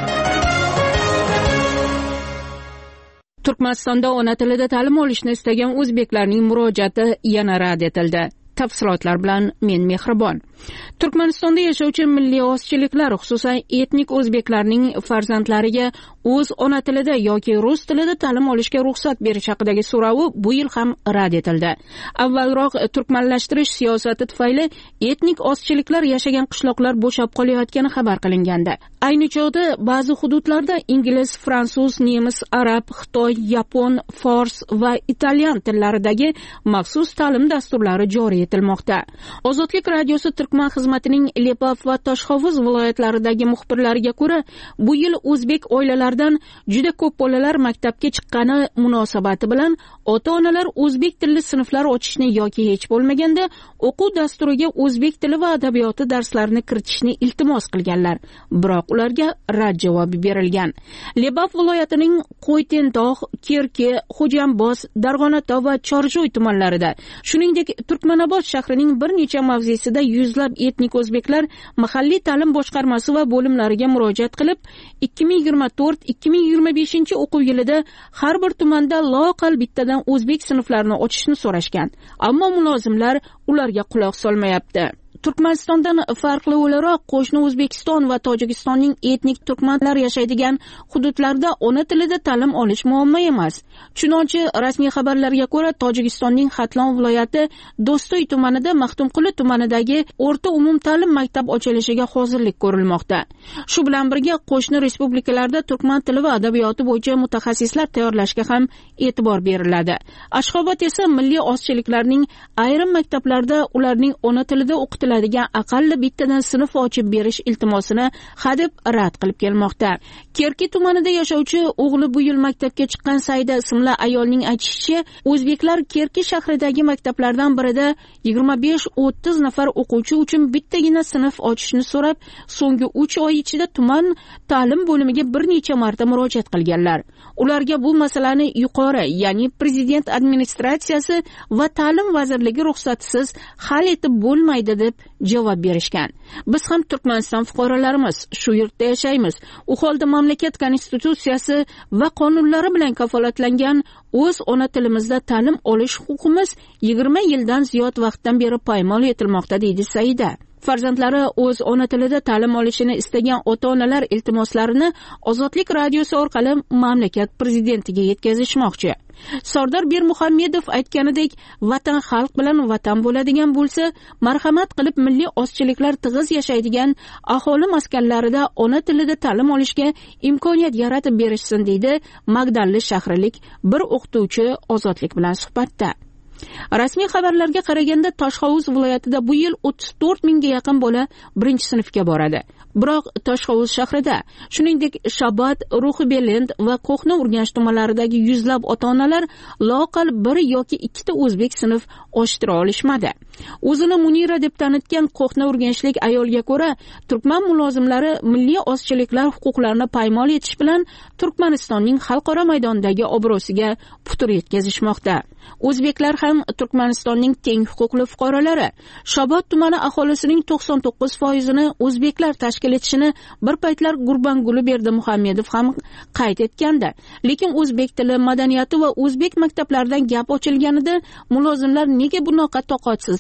Turkmanistonda ona tilida ta'lim olishni istagan o'zbeklarning murojaati yana rad etildi. Tafsilotlar bilan men Mehribon. Turkmanistonda yashovchi milliy ozchiliklar, xususan etnik o'zbeklarning farzandlariga o'z ona tilida yoki rus tilida ta'lim olishga ruxsat berish haqidagi so'rovi bu yil ham rad etildi. Avvalroq turkmanlashtirish siyosati tufayli etnik ozchiliklar yashagan qishloqlar bo'shab qolayotgani xabar qilingandi. Ayni chog'da ba'zi hududlarda ingliz, fransuz, nemis, arab, xitoy, yapon, fors va italyan tillaridagi maxsus ta'lim dasturlari joriy etilmoqda. Ozodlik radiosi Turkman xizmatining Lepaf va Toshhovuz viloyatlaridagi muxbirlariga ko'ra, bu yil o'zbek oilalaridan juda ko'p bolalar maktabga chiqqani munosabati bilan ota-onalar o'zbek tilli sinflar ochishni yoki hech bo'lmaganda o'quv dasturiga o'zbek tili va adabiyoti darslarini kiritishni iltimos qilganlar. Biroq ularga rad javobi berilgan. Lepaf viloyatining Qo'ytentog', Kerki, Xo'jamboz, Darg'onatov va Chorjoy tumanlarida, shuningdek Turkmanobod shahrining bir necha mavzesida yuzlab etnik o'zbeklar mahalliy ta'lim boshqarmasi va bo'limlariga murojaat qilib, ikki ming yigirma to'rt ikki ming yigirma beshinchi o'quv yilida har bir tumanda loqal bittadan o'zbek sinflarini ochishni so'rashgan. Ammo mulozimlar ularga quloq solmayapti. Turkmanistondan farqli o'laroq qo'shni O'zbekiston va Tojikistonning etnik turkmanlar yashaydigan hududlarda ona tilida ta'lim olish muammo emas. Chunonchi rasmiy xabarlarga ko'ra, Tojikistonning Xatlon viloyati Do'stoy tumanida Maxtumquli tumanidagi o'rta umum ta'lim maktab ochilishiga hozirlik ko'rilmoqda. Shu bilan birga qo'shni respublikalarda turkman tili va adabiyoti bo'yicha mutaxassislar tayyorlashga ham e'tibor beriladi. Ashxobod esa milliy ozchiliklarning ayrim maktablarda ularning ona tilida o'qitiladigan aqalli bittadan sinf ochib berish iltimosini hadeb rad qilib kelmoqda. Kerki tumanida yashovchi o'g'li bu yil maktabga chiqqan Saida ismli ayolning aytishicha, o'zbeklar Kerki shahridagi maktablardan birida yigirma besh o'ttiz nafar o'quvchi uchun bittagina sinf ochishni so'rab, so'nggi uch oy ichida tuman ta'lim bo'limiga bir necha marta murojaat qilganlar. Ularga bu masalani yuqori, ya'ni prezident administratsiyasi va ta'lim vazirligi ruxsatisiz hal etib bo'lmaydi deb javob berishgan. Biz ham Turkmaniston fuqarolarimiz, shu yurtda yashaymiz. U holda mamlakat konstitutsiyasi va qonunlari bilan kafolatlangan o'z ona tilimizda ta'lim olish huquqimiz yigirma yildan ziyod vaqtdan beri poymol etilmoqda, deydi Saida. Farzandlari o'z ona tilida ta'lim olishini istagan ota-onalar iltimoslarini Ozodlik radiosi orqali mamlakat prezidentiga yetkazishmoqchi. Sardor Bermuhammedov aytganidek, vatan xalq bilan vatan bo'ladigan bo'lsa, marhamat qilib milliy ozchiliklar tig'iz yashaydigan aholi maskanlarida ona tilida ta'lim olishga imkoniyat yaratib berishsin, deydi Magdalli shahrilik bir o'qituvchi Ozodlik bilan suhbatda. Rasmiy xabarlarga qaraganda Toshhovuz viloyatida bu yil o'ttiz to'rt mingga yaqin bola birinchi sinfga boradi. Biroq Toshhovuz shahrida, shuningdek Shabat, Ruhibelend va Qo'hna Urganch tumanlaridagi yuzlab ota-onalar loqal bir yoki ikkita o'zbek sinf ochtira olishmadi. O'zini Munira deb tanitgan Qo'hna Urganchlik ayolga ko'ra, turkman mulozimlari milliy ozchiliklar huquqlarini paymol etish bilan Turkmanistonning xalqaro maydondagi obro'siga putur yetkazishmoqda. O'zbeklar ham Turkmanistonning teng huquqli fuqarolari. Shabot tumani aholisining to'qson to'qqiz foizini o'zbeklar tashkil etishini bir paytlar Gurbanguli Berdimuhammedov ham qayd etgandi. Lekin o'zbek tili, madaniyati va o'zbek maktablaridan gap ochilganida mulozimlar nega bunaqa toqatsizlik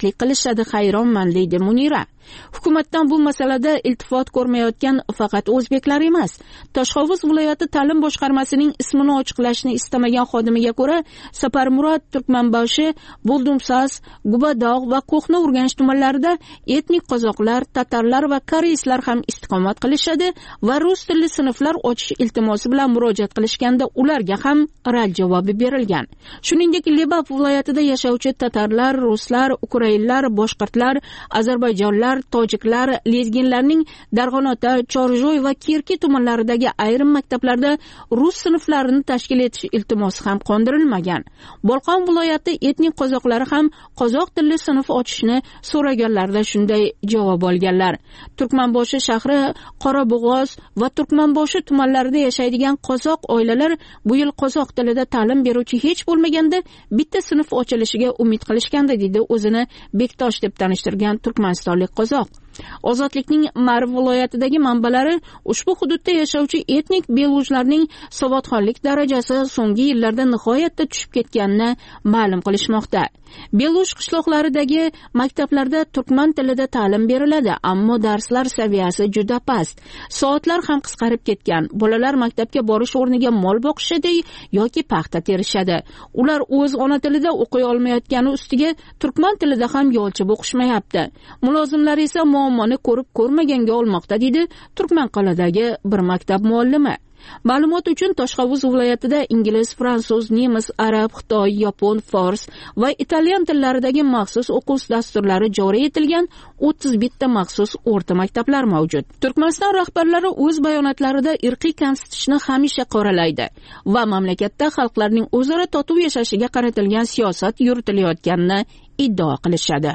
hamkorlik qilishadi, hayronman, deydi Munira. Hukumatdan bu masalada iltifot ko'rmayotgan faqat o'zbeklar emas. Toshxovuz viloyati ta'lim boshqarmasining ismini ochiqlashni istamagan xodimiga ko'ra, Saparmurod, Turkmanboshi, Buldumsas, Gubadog' va Qo'qni Urganch tumanlarida etnik qozoqlar, tatarlar va koreyslar ham istiqomat qilishadi va rus tilli sinflar ochish iltimosi bilan murojaat qilishganda ularga ham rad javobi berilgan. Shuningdek, Lebap viloyatida yashovchi tatarlar, ruslar, ukrainlar, boshqirdlar, ozarbayjonlar, tojiklar, lezginlarning Darg'anota, Chorjoy va Kirki tumanlaridagi ayrim maktablarda rus sinflarini tashkil etish iltimosi ham qondirilmagan. Bolqon viloyati etnik qozoqlari ham qozoq tilli sinf ochishni so'raganlarda shunday javob olganlar. Turkmanboshi shahri, Qorabog'oz va Turkmanboshi tumanlarida yashaydigan qozoq oilalar bu yil qozoq tilida ta'lim beruvchi hech bo'lmaganda bitta sinf ochilishiga umid qilishganda, deydi o'zini Bektosh deb tanishtirgan turkmanistonlik qozoq. Ozodlikning Marv viloyatidagi manbalari ushbu hududda yashovchi etnik belujlarning savodxonlik darajasi so'nggi yillarda nihoyatda tushib ketganini ma'lum qilishmoqda. Beluj qishloqlaridagi maktablarda turkman tilida ta'lim beriladi, ammo darslar saviyasi juda past. Soatlar ham qisqarib ketgan. Bolalar maktabga borish o'rniga mol boqishadi yoki paxta terishadi. Ular o'z ona tilida o'qiy olmayotgani ustiga turkman tilida ham yo'lchib o'qishmayapti. Mulozimlar esa muammoni ko'rib ko'rmaganga olmoqda, deydi Turkmanqal'adagi bir maktab muallimi. Ma'lumot uchun Toshxovuz viloyatida ingliz, fransuz, nemis, arab, xitoy, yapon, fors va italyan tillaridagi maxsus o'quv dasturlari joriy etilgan o'ttiz bitta maxsus o'rta maktablar mavjud. Turkmaniston rahbarlari o'z bayonotlarida irqiy kamsitishni hamisha qoralaydi va mamlakatda xalqlarning o'zaro totuv yashashiga qaratilgan siyosat yuritilayotganini iddao qilishadi.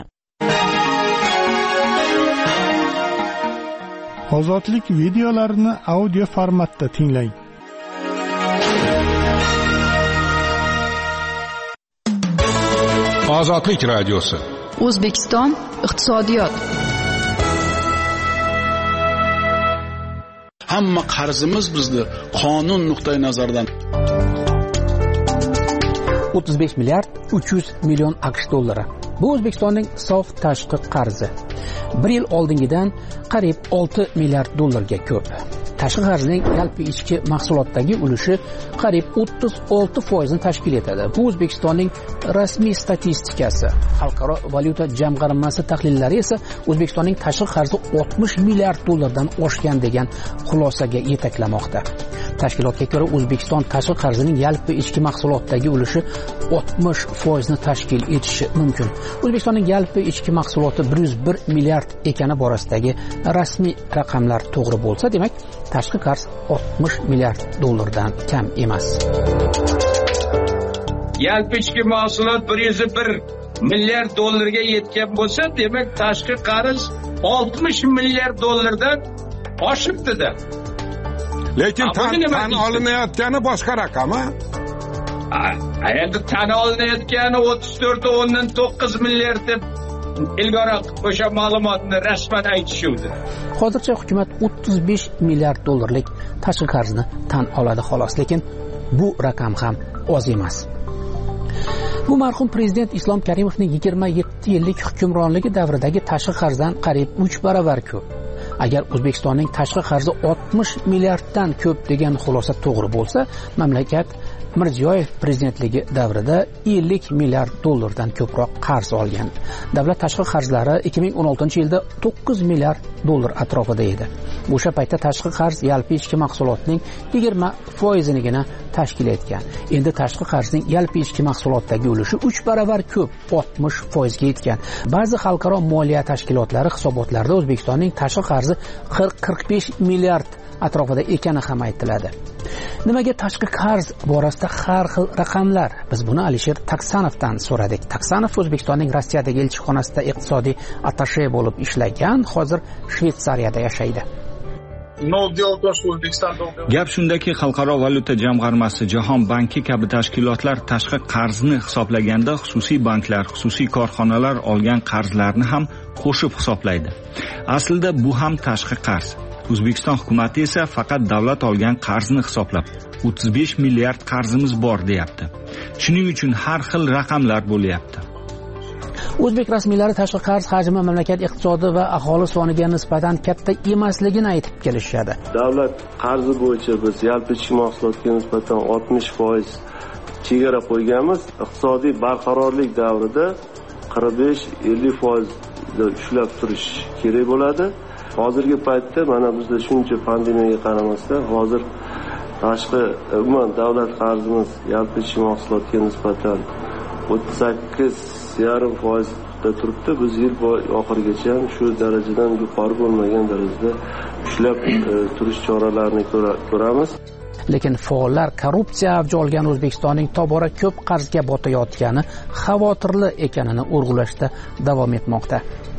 Ozodlik videolarini audio formatda tinglang. Ozodlik radiosi. O'zbekiston iqtisodiyot. Hamma qarzimiz bizni qonun nuqtai nazaridan o'ttiz besh milliard uch yuz million AQSh dollari. Bu O'zbekistonning sof tashqi qarzi. Bir yil oldingidan qariyb olti milliard dollarga ko'p. Tashqi qarzning yalpi ichki mahsulotdagi ulushi qariyb o'ttiz olti foiz ni tashkil etadi. Bu O'zbekistonning rasmiy statistikasi. Xalqaro valyuta jamg'armasi tahlillari esa O'zbekistonning tashqi qarzi oltmish milliard dollardan oshgan degan xulosaga yetaklamoqda. Tashkilotga ko'ra O'zbekiston tashqi qarzining yalpi ichki mahsulotdagi ulushi oltmish foiz ni tashkil etishi mumkin. O'zbekistonning yalpi ichki mahsuloti bir yuz bir milliard ekani borasidagi rasmiy raqamlar to'g'ri bo'lsa, demak, tashqi qarz oltmish milliard dollardan kam emas. Yalpi ichki mahsulot bir yuz bir milliard dollarga yetgan bo'lsa, demak, tashqi qarz oltmish milliard dollardan oshibdi-da. Lekin tan olinayotgani boshqa raqam, ha? Endi tan olinayotgani o'ttiz to'rt o'ndan to'qqiz milliard deb ilgari o'sha ma'lumotni rasman aytishuvdi. Hozircha hukumat o'ttiz besh milliard dollarlik tashqi qarzni tan oladi xolos, lekin bu raqam ham oz emas. Bu marhum prezident Islom Karimovning yigirma yetti yillik hukmronligi davridagi tashqi qarzdan qariyb uch baravar ko'p. Agar O'zbekistonning tashqi qarzi oltmish milliarddan ko'p degan xulosa to'g'ri bo'lsa, mamlakat Mirziyoyev prezidentligi davrida ellik milliard dollardan ko'proq qarz olgan. Davlat tashqi qarzlari ikki ming o'n oltinchi yilda to'qqiz milliard dollar atrofida edi. O'sha paytda tashqi qarz yalpi ichki mahsulotning yigirma foizinigina tashkil etgan. Endi tashqi qarzning yalpi ichki mahsulotdagi ulushi uch baravar ko'p, oltmish foizga yetgan. Ba'zi xalqaro moliya tashkilotlari hisobotlarida O'zbekistonning tashqi qarzi qirq qirq besh milliard atrofida ekani ham aytiladi. Nimaga tashqi qarz borasida har xil raqamlar? Biz buni Alisher Taksanovdan so'radik. Taksanov O'zbekistonning Rossiyadagi elchixonasida iqtisodiy atashe bo'lib ishlagan, hozir Shveysariyada yashaydi. Gap shundaki, Xalqaro valyuta jamg'armasi, Jahon banki kabi tashkilotlar tashqi qarzni hisoblaganda xususiy banklar, xususiy korxonalar olgan qarzlarni ham qo'shib hisoblaydi. Aslida bu ham tashqi qarz. O'zbekiston hukumati esa faqat davlat olgan qarzni hisoblab o'ttiz besh milliard qarzimiz bor deyapti. Shuning uchun har xil raqamlar bo'lyapti. o'zbek rasmiylari tashqi qarz hajmi mamlakat iqtisodi va aholi soniga nisbatan katta emasligini aytib kelishadi. Davlat qarzi bo'yicha biz yalpi ichki mahsulotga nisbatan oltmish foiz chegara qo'yganmiz. Iqtisodiy barqarorlik davrida qirq besh ellik foiz ushlab turish kerak bo'ladi. Hozirgi paytda mana bizda shuncha pandemiyaga qaramasdan hozir tashqi umuman davlat qarzimiz yalpi ichki mahsulotga nisbatan o'ttiz sakkiz yarim foizda turibdi. Biz yil oxirigacha ham shu darajadan yuqori bo'lmagan darajada ushlab turish choralarini ko'ramiz. Lekin faollar korrupsiya avj olgan O'zbekistonning tobora ko'p qarzga botayotgani xavotirli ekanini urg'ulashda davom etmoqda.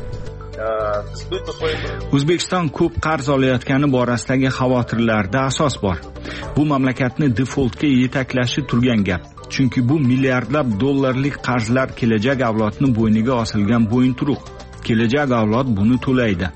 O'zbekiston ko'p qarz olayotgani borasidagi xavotirlarda asos bor. Bu mamlakatni defoltga yetaklashi turgan gap. Chunki bu milliardlab dollarlik qarzlar kelajak avlodning bo'yniga osilgan bo'yinturuq. Kelajak avlod buni to'laydi.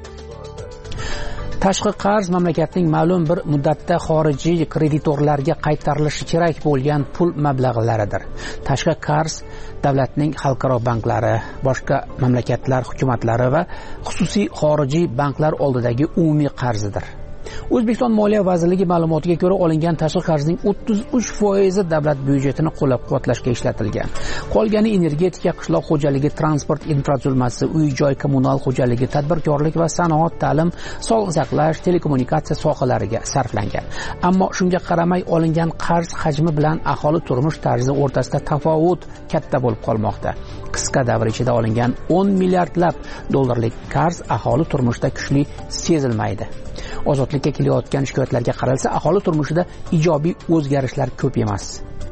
Tashqi qarz mamlakatning ma'lum bir muddatda xorijiy kreditorlarga qaytarilishi kerak bo'lgan pul mablag'laridir. Tashqi qarz davlatning xalqaro banklari, boshqa mamlakatlar hukumatlari va xususiy xorijiy banklar oldidagi umumiy qarzidir. O'zbekiston Moliya vazirligi ma'lumotiga ko'ra olingan tashqi qarzning o'ttiz uch foizi davlat byudjetini qo'llab-quvvatlashga ishlatilgan. Qolgani energetika, qishloq xo'jaligi, transport infratuzilmasi, uy-joy, kommunal xo'jaligi, tadbirkorlik va sanoat, ta'lim, sog'liqni saqlash, telekommunikatsiya sohalariga sarflangan. Ammo shunga qaramay olingan qarz hajmi bilan aholi turmush tarzi o'rtasida tafovut katta bo'lib qolmoqda. Qisqa davr ichida olingan o'n milliardlab dollarlik qarz aholi turmushida kuchli sezilmaydi. Ozodlikka kelayotgan shikoyatlarga qaralsa, aholi turmushida ijobiy o'zgarishlar ko'p emas.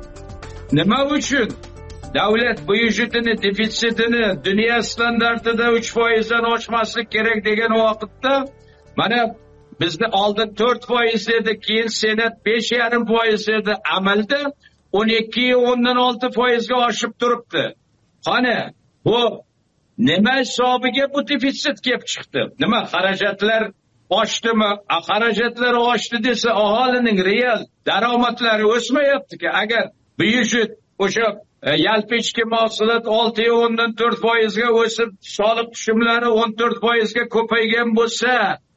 Nima uchun davlat byudjetini defitsitini dunyo standartida uch foizdan oshmaslik kerak degan vaqtda mana bizni oldin to'rt foiz edi, keyin senat besh yarim foiz edi, amalda o'n ikki o'ndan olti foizga oshib turibdi. Qani, bu nima hisobiga bu defitsit kelib chiqdi? Nima xarajatlar oshdimi? Xarajatlar oshdi desa aholining real daromadlari o'smayapti-ki. Agar byudjet o'sha yalpi ichki mahsulot olti o'ndan to'rt foizga o'sib, soliq tushumlari o'n to'rt foizga ko'paygan bo'lsa,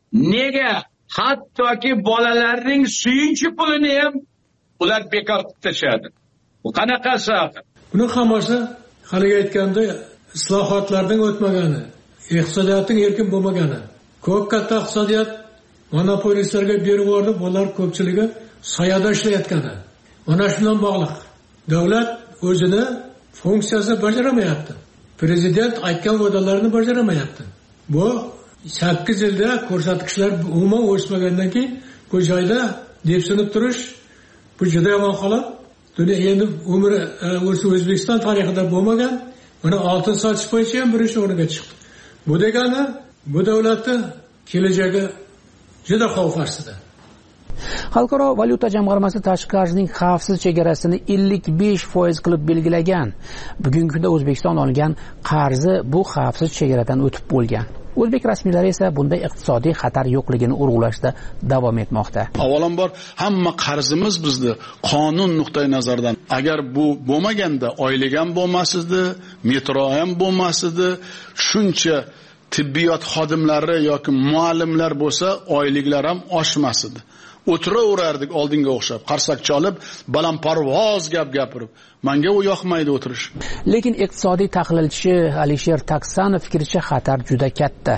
nega hattoki bolalarning suyunchi pulini ham ular bekor qilib tashadi? Bu qanaqasi? Buni hammasi haliga aytganda islohotlardan o'tmagani, iqtisodiyotning erkin bo'lmagani. Ko'p katta iqtisodiyot monopolistlarga berib yuborib, ular ko'pchiligi soyada ishlayotgani. Mana shundan bog'liq. Davlat o'zini funksiyasini bajaramayapti. Prezident aytgan va'dalarni bajaramayapti. Bu sakkiz yilda ko'rsatkichlar umuman o'smagandan keyin bu joyda depsinib turish bu juda yomon holat. Dunyo endi umri o'sha O'zbekiston tarixida bo'lmagan. Mana oltin sotish bo'yicha ham birinchi o'ringa chiqdi. Bu degani bu davlatni kelajagi juda xavf ostida. Xalqaro valyuta jamg'armasi tashqi qarzning xavfsiz chegarasini ellik besh foiz qilib belgilagan. Bugungi kunda O'zbekiston olgan qarzi bu xavfsiz chegaradan o'tib bo'lgan. O'zbek rasmiylari esa bunday iqtisodiy xatar yo'qligini urg'ulashda davom etmoqda. Avvalambor hamma qarzimiz bizni qonun nuqtai nazaridan agar bu bo'lmaganda oylik ham bo'lmasdi, metro ham bo'lmasdi, shuncha tibbiyot xodimlari yoki muallimlar bo'lsa oyliklar ham oshmasdi. O'tiraverardik oldinga o'xshab, qarsak cholib, balandparvoz gap gapirib. Menga u yoqmaydi o'tirish. Lekin iqtisodiy tahlilchi Alisher Taksanov fikricha xatar juda katta.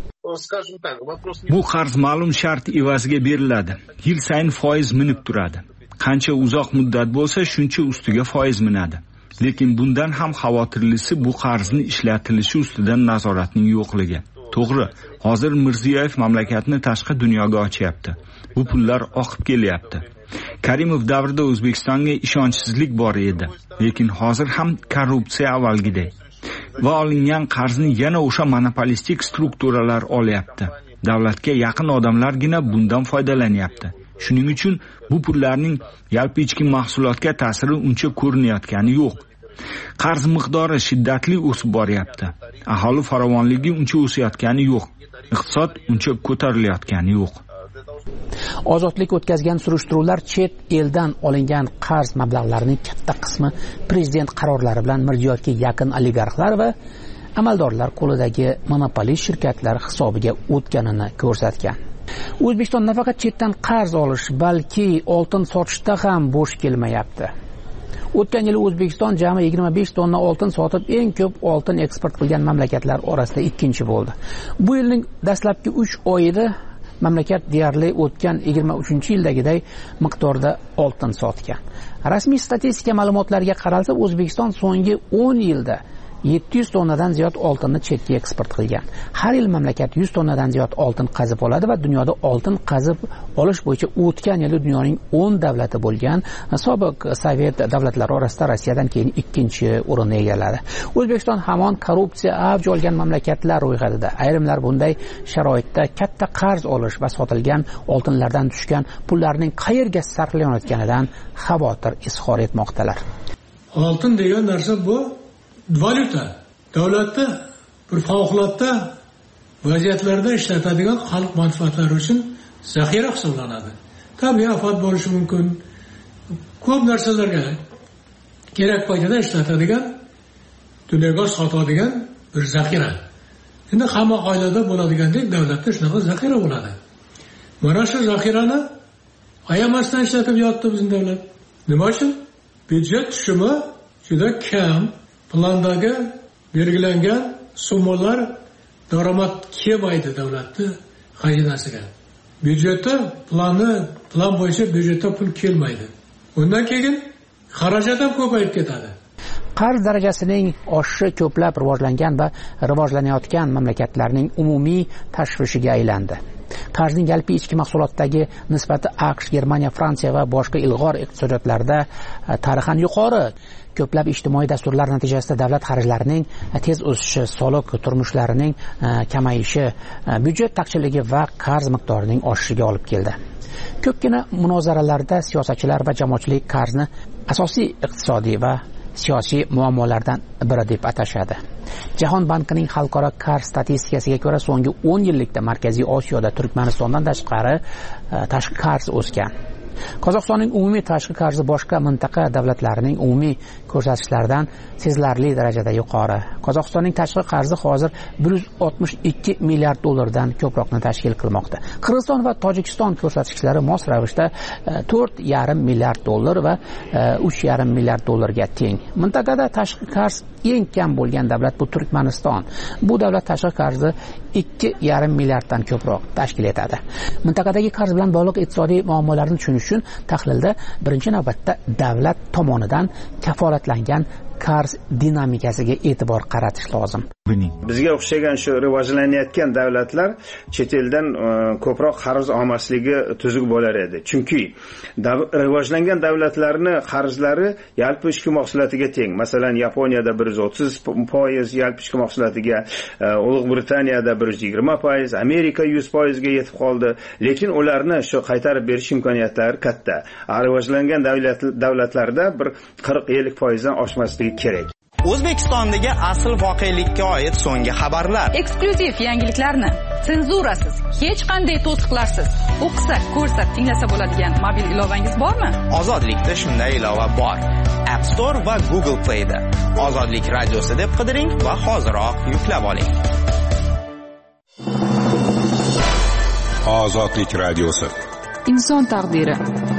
Bu qarz ma'lum shart evaziga beriladi. Yil sayin foiz minib turadi. Qancha uzoq muddat bo'lsa, shuncha ustiga foiz minadi. Lekin bundan ham xavotirlisi bu qarzni ishlatilishi ustidan nazoratning yo'qligi. To'g'ri, hozir Mirziyoyev mamlakatni tashqi dunyoga ochyapti. Bu pullar oqib kelyapti. Karimov davrida O'zbekistonga ishonchsizlik bor edi, lekin hozir ham korrupsiya avvalgidek. Va olingan qarzni yana o'sha monopolistik strukturalar olyapti. Davlatga yaqin odamlargina bundan foydalanyapti. Shuning uchun bu pullarning yalpi ichki mahsulotga ta'siri uncha ko'rinayotgani yo'q. Qarz miqdori shiddatli o'sib boryapti. Aholi farovonligi uncha o'sayotgani yo'q. Iqtisod uncha ko'tarilayotgani yo'q. Ozodlik o'tkazgan surishtiruvlar chet eldan olingan qarz mablag'larining katta qismi prezident qarorlari bilan mirdiyotga yaqin oligarxlar va amaldorlar qo'lidagi monopolist shirkatlar hisobiga o'tganini ko'rsatgan. O'zbekiston nafaqat chetdan qarz olish, balki oltin sotishda ham bo'sh kelmayapti. O'tgan yili O'zbekiston jami yigirma besh tonna oltin sotib, eng ko'p oltin eksport qilgan mamlakatlar orasida ikkinchi bo'ldi. Bu yilning dastlabki uch oyida mamlakat deyarli o'tgan yigirma uchinchi yildagiday miqdorda oltin sotgan. Rasmiy statistika ma'lumotlariga qaralsa, O'zbekiston so'nggi o'n yilda yetti yuz tonnadan ziyod oltinni chetga eksport qilgan. Har yil mamlakat yuz tonnadan ziyod oltin qazib oladi va dunyoda oltin qazib olish bo'yicha o'tgan yili dunyoning o'n davlati bo'lgan sobiq Sovet davlatlari orasida Rossiyadan keyin ikkinchi o'rinni egalladi. O'zbekiston hamon korrupsiya avj olgan mamlakatlar ro'yxatida. Ayrimlar bunday sharoitda katta qarz olish va sotilgan oltinlardan tushgan pullarning qayerga sarflanayotganidan xavotir izhor etmoqdalar. Oltin degan narsa bu valyuta. Davlatda bir favqulodda vaziyatlarda ishlatadigan xalq manfaatlari uchun zaxira hisoblanadi. Tabiiy ofat bo'lishi mumkin. Ko'p narsalarga kerak paytida ishlatadigan, dunyoga sotadigan bir zaxira. Endi hamma oilada bo'ladigandek davlatda shunaqa zaxira bo'ladi. Mana shu zaxirani ayamasdan ishlatib yotdi bizning davlat. Nima uchun? Byudjet tushumi juda kam. Plandagi belgilangan summalar daromad kelmaydi davlatning xazinasiga. Byudjetda plani plan bo'yicha byudjetda pul kelmaydi. Undan keyin xarajat ham ko'payib ketadi. Qarz darajasining oshishi ko'plab rivojlangan va rivojlanayotgan mamlakatlarning umumiy tashvishiga aylandi. Qarzning yalpi ichki mahsulotdagi nisbati AQSh, Germaniya, Fransiya va boshqa ilg'or iqtisodiyotlarda tarixan yuqori. Ko'plab ijtimoiy dasturlar natijasida davlat xarajlarining tez o'sishi, soliq turmushlarining kamayishi, byudjet taqchilligi va qarz miqdorining oshishiga olib keldi. Ko'pgina munozaralarda siyosatchilar va jamoatchilik qarzni asosiy iqtisodiy va siyosiy muammolardan biri deb atashadi. Jahon bankining xalqaro qarz statistikasiga ko'ra, so'nggi o'n yillikda Markaziy Osiyoda Turkmanistondan tashqari tashqi qarz o'sgan. Qozog'istonning umumiy tashqi qarzi boshqa mintaqa davlatlarining umumiy ko'rsatkichlaridan sezilarli darajada yuqori. Qozog'istonning tashqi qarzi hozir bir yuz oltmish ikki milliard dollardan ko'proqni tashkil qilmoqda. Qirg'iziston va Tojikiston ko'rsatkichlari mos ravishda to'rt yarim milliard dollar va uch yarim milliard dollarga teng. Mintaqada tashqi qarz eng kam bo'lgan davlat bu Turkmaniston. Bu davlat tashqi qarzi ikki yarim milliarddan ko'proq tashkil etadi. Mintaqadagi qarz bilan bog'liq iqtisodiy muammolarni tushunish uchun tahlilda birinchi navbatda davlat tomonidan kafolatlangan qarz dinamikasiga e'tibor qaratish lozim. Bizga o'xshagan shu rivojlanayotgan davlatlar chet eldan ko'proq qarz olmasligi tuzuk bo'lar edi. Chunki rivojlangan davlatlarni qarzlari yalpi ichki mahsulotiga teng. Masalan, Yaponiyada bir yuz o'ttiz foiz yalpi ichki mahsulotiga, Ulug' Britaniyada bir yuz yigirma foiz, Amerika yuz foizga yetib qoldi. Lekin ularni shu qaytarib berish imkoniyatlari katta. Rivojlangan davlatlarda bir qirq ellik foizdan oshmasligi kerak. O'zbekistondagi asl voqelikka oid so'nggi xabarlar. Eksklyuziv yangiliklarni senzurasiz, hech qanday to'siqlarsiz o'qisa, ko'rsa, tinglasa bo'ladigan mobil ilovangiz bormi? Ozodlikda shunday ilova bor. App Store va Google Play'da. Ozodlik radiosi deb qidiring va hoziroq yuklab oling. Ozodlik radiosi. Inson taqdiri.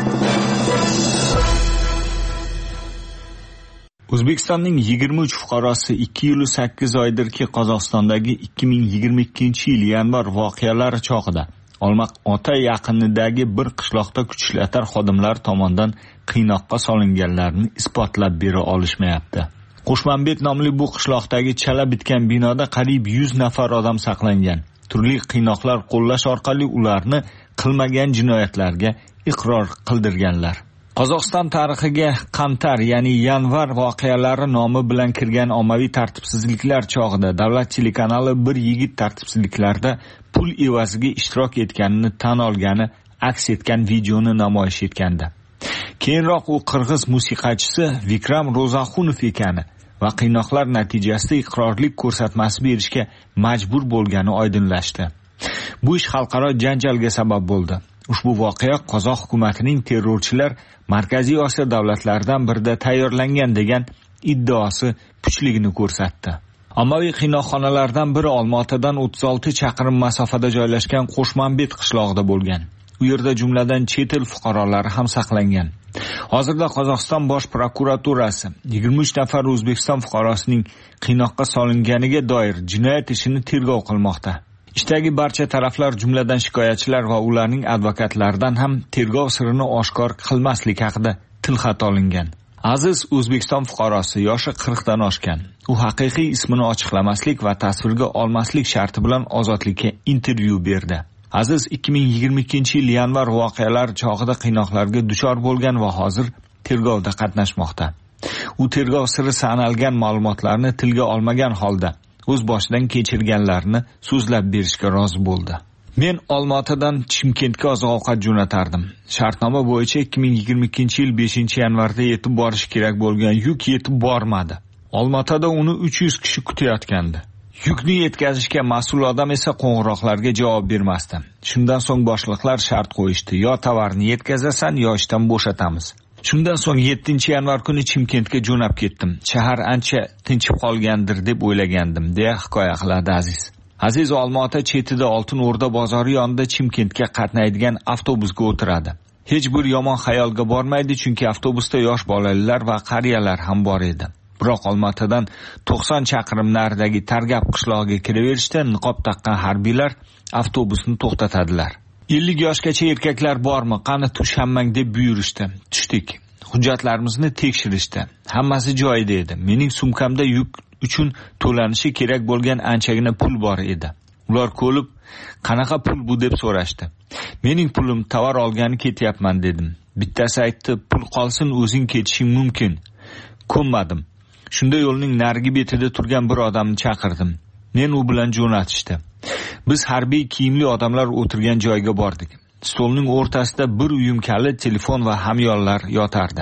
O'zbekistonning yigirma uch fuqarosi ikki yil sakkiz oydirki Qozog'istondagi ikki ming yigirma ikkinchi yil yanvar voqealari chog'ida Olmaqota yaqinidagi bir qishloqda kuchishlar xodimlar tomonidan qiynoqqa solinganlarini isbotlab bera olishmayapti. Qo'shmanbek nomli bu qishloqdagi chala bitgan binoda qariyb yuz nafar odam saqlangan. Turli qiynoqlar qo'llash orqali ularni qilmagan jinoyatlarga iqror qildirganlar. Qozog'iston tarixiga Qamtar, ya'ni yanvar voqealari nomi bilan kirgan ommaviy tartibsizliklar chog'ida davlat telekanali bir yigit tartibsizliklarda pul evaziga ishtirok etganini tan olgani aks etgan videoni namoyish etgandi. Keyinroq u qirg'iz musiqachisi Vikram Ro'zaxunov ekani va qiynoqlar natijasida iqrorlik ko'rsatmasi berishga majbur bo'lgani oydinlashdi. Bu ish xalqaro janjalga sabab bo'ldi. Ushbu voqea Qozoq hukumatining terrorchilar Markaziy Osiyo davlatlaridan birida tayyorlangan degan iddaosi kuchligini ko'rsatdi. Ommaviy qiynoqxonalardan biri Olmaotadan o'ttiz olti chaqirim masofada joylashgan Qo'shmanbet qishlog'ida bo'lgan. U yerda jumladan chet el fuqarolari ham saqlangan. Hozirda Qozog'iston bosh prokuraturasi yigirma uch nafar O'zbekiston fuqarosining qiynoqqa solinganiga doir jinoyat ishini tergov qilmoqda. Ishdagi barcha taraflar, jumladan shikoyatchilar va ularning advokatlaridan ham tergov sirini oshkor qilmaslik haqida tilxat olingan. Aziz O'zbekiston fuqarosi yoshi qirq dan oshgan. U haqiqiy ismini ochiqlamaslik va tasvirga olmaslik sharti bilan ozodlikka intervyu berdi. Aziz ikki ming yigirma ikkinchi yil yanvar voqealar chog'ida qiynoqlarga duchor bo'lgan va hozir tergovda qatnashmoqda. U tergov siri sanalgan ma'lumotlarni tilga olmagan holda o'z boshidan kechirganlarini so'zlab berishga rozi bo'ldi. Men Olmaotadan Chimkentga oziq-ovqat jo'natardim. Shartnoma bo'yicha ikki ming yigirma ikkinchi yil beshinchi yanvarda yetib borish kerak bo'lgan yuk yetib bormadi. Olmaotada uni uch yuz kishi kutayotgandi. Yukni yetkazishga mas'ul odam esa qo'ng'iroqlarga javob bermasdi. Shundan so'ng boshliqlar shart qo'yishdi: yo tovarni yetkazasan, yo ishdan bo'shatamiz. Shundan so'ng yettinchi yanvar kuni Chimkentga jo'nab ketdim. Shahar ancha tinchib qolgandir deb o'ylagandim, deya hikoya qiladi Aziz. Aziz Olmaota chetida Oltin O'rda bozori yonida Chimkentga qatnaydigan avtobusga o'tiradi. Hech bir yomon xayolga bormaydi, chunki avtobusda yosh bolalar va qariyalar ham bor edi. Biroq Olmaotadan to'qson chaqirim naridagi Targab qishlog'iga kiraverishda niqob taqqan harbiylar avtobusni to'xtatadilar. ellik yoshgacha erkaklar bormi, qani tush hammang deb buyurishdi. Tushdik. Hujjatlarimizni tekshirishdi. Hammasi joyida edi. Mening sumkamda yuk uchun to'lanishi kerak bo'lgan anchagina pul bor edi. Ular ko'lib, qanaqa pul bu deb so'rashdi. Mening pulim, tovar olgani ketyapman dedim. Bittasi aytdi, pul qolsin, o'zing ketishing mumkin. Ko'nmadim. Shunda yo'lning narigi betida turgan bir odamni chaqirdim. Men u bilan jo'natishdi. Biz harbiy kiyimli odamlar o'tirgan joyga bordik. Stolning o'rtasida bir uyum kalit, telefon va hamyonlar yotardi.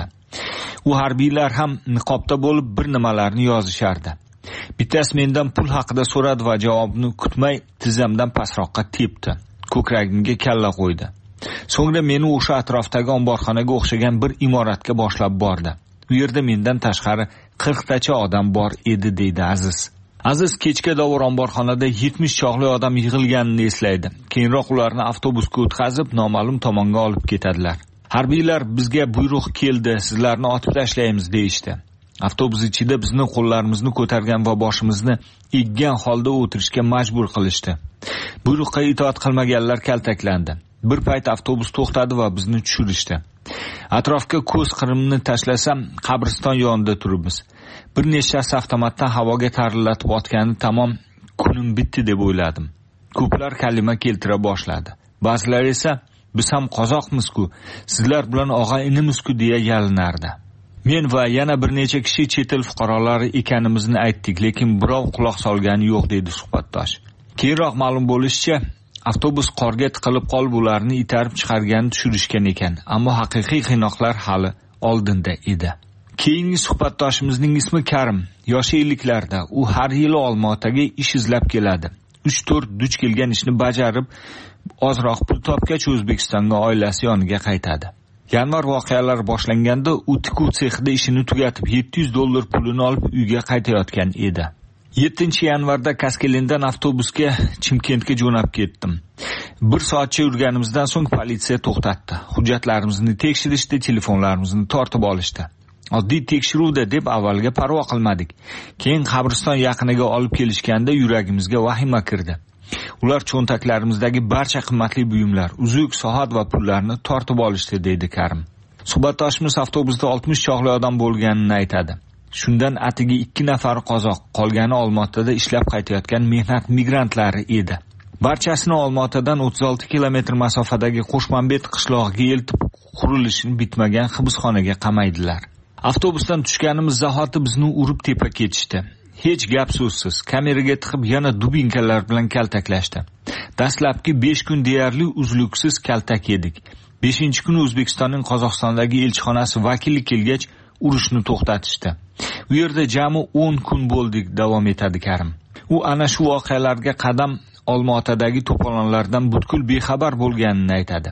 U harbiylar ham niqobda bo'lib bir nimalarni yozishardi. Bittasi mendan pul haqida so'radi va javobni kutmay tizzamdan pastroqqa tepdi. Ko'kragimga kalla qo'ydi. So'ngra meni o'sha atrofdagi omborxonaga o'xshagan bir imoratga boshlab bordi. U yerda mendan tashqari qirqtacha odam bor edi, deydi Aziz. Aziz kechga davr omborxonada yetmish chog'li odam yig'ilganini eslaydi. Keyinroq ularni avtobusga o'tkazib noma'lum tomonga olib ketadilar. Harbiylar bizga buyruq keldi, sizlarni otib tashlaymiz deyishdi. Avtobus ichida bizni qo'llarimizni ko'targan va boshimizni eggan holda o'tirishga majbur qilishdi. Buyruqqa itoat qilmaganlar kaltaklandi. Bir payt avtobus to'xtadi va bizni tushirishdi. Atrofga ko'z qirimni tashlasam, qabriston yonida turibmiz. Bir nechtasi avtomatdan havoga tarillatib otgani tamom, kunim bitdi deb o'yladim. Ko'plar kalima keltira boshladi. Ba'zilar esa biz ham qozoqmiz-ku, sizlar bilan og'a-inimiz-ku deya yalinardi. Men va yana bir necha kishi chet el fuqarolari ekanimizni aytdik, lekin birov quloq solgani yo'q, deydi suhbatdosh. Keyinroq ma'lum bo'lishicha, avtobus qorga tiqilib qolib ularni itarib chiqargani tushirishgan ekan, ammo haqiqiy qiynoqlar hali oldinda edi. Keyingi suhbatdoshimizning ismi Karim. Yoshi elliklarda. U har yili Olmaotaga ish izlab keladi. uch to'rt duch kelgan ishni bajarib, ozroq pul topgach O'zbekistonga oilasi yoniga qaytadi. Yanvar voqealar boshlanganda u tikuv sexida ishini tugatib yetti yuz dollar pulini olib uyga qaytayotgan edi. yettinchi yanvarda Kaskelindan avtobusga Chimkentga jo'nab ketdim. Bir soatcha yurganimizdan so'ng politsiya to'xtatdi. Hujjatlarimizni tekshirishdi, telefonlarimizni tortib olishdi. Oddiy tekshiruvda deb avvalga parvo qilmadik. Keyin qabriston yaqiniga olib kelishganda yuragimizga vahima kirdi. Ular cho'ntaklarimizdagi barcha qimmatli buyumlar, uzuk, soat va pullarni tortib olishdi, deydi Karim. Suhbatdoshimiz avtobusda oltmish chog'li odam bo'lganini aytadi. Shundan atigi ikki nafar qozoq, qolgani Olmaotada ishlab qaytayotgan mehnat migrantlari edi. Barchasini Olmaotadan o'ttiz olti kilometr masofadagi Qo'shmanbet qishlog'iga eltib, qurilishini bitmagan hibsxonaga qamaydilar. Avtobusdan tushganimiz zahoti bizni urib tepa ketishdi. Hech gap so'zsiz, kameraga tiqib yana dubinkalar bilan kaltaklashdi. Dastlabki besh kun deyarli uzluksiz kaltak yedik. beshinchi kuni O'zbekistonning Qozog'istondagi elchixonasi vakili kelgach, urushni to'xtatishdi. U yerda jami o'n kun bo'ldik, davom etadi Karim. U ana shu voqealarga qadam Olmaotadagi to'polonlardan butkul bexabar bo'lganini aytadi.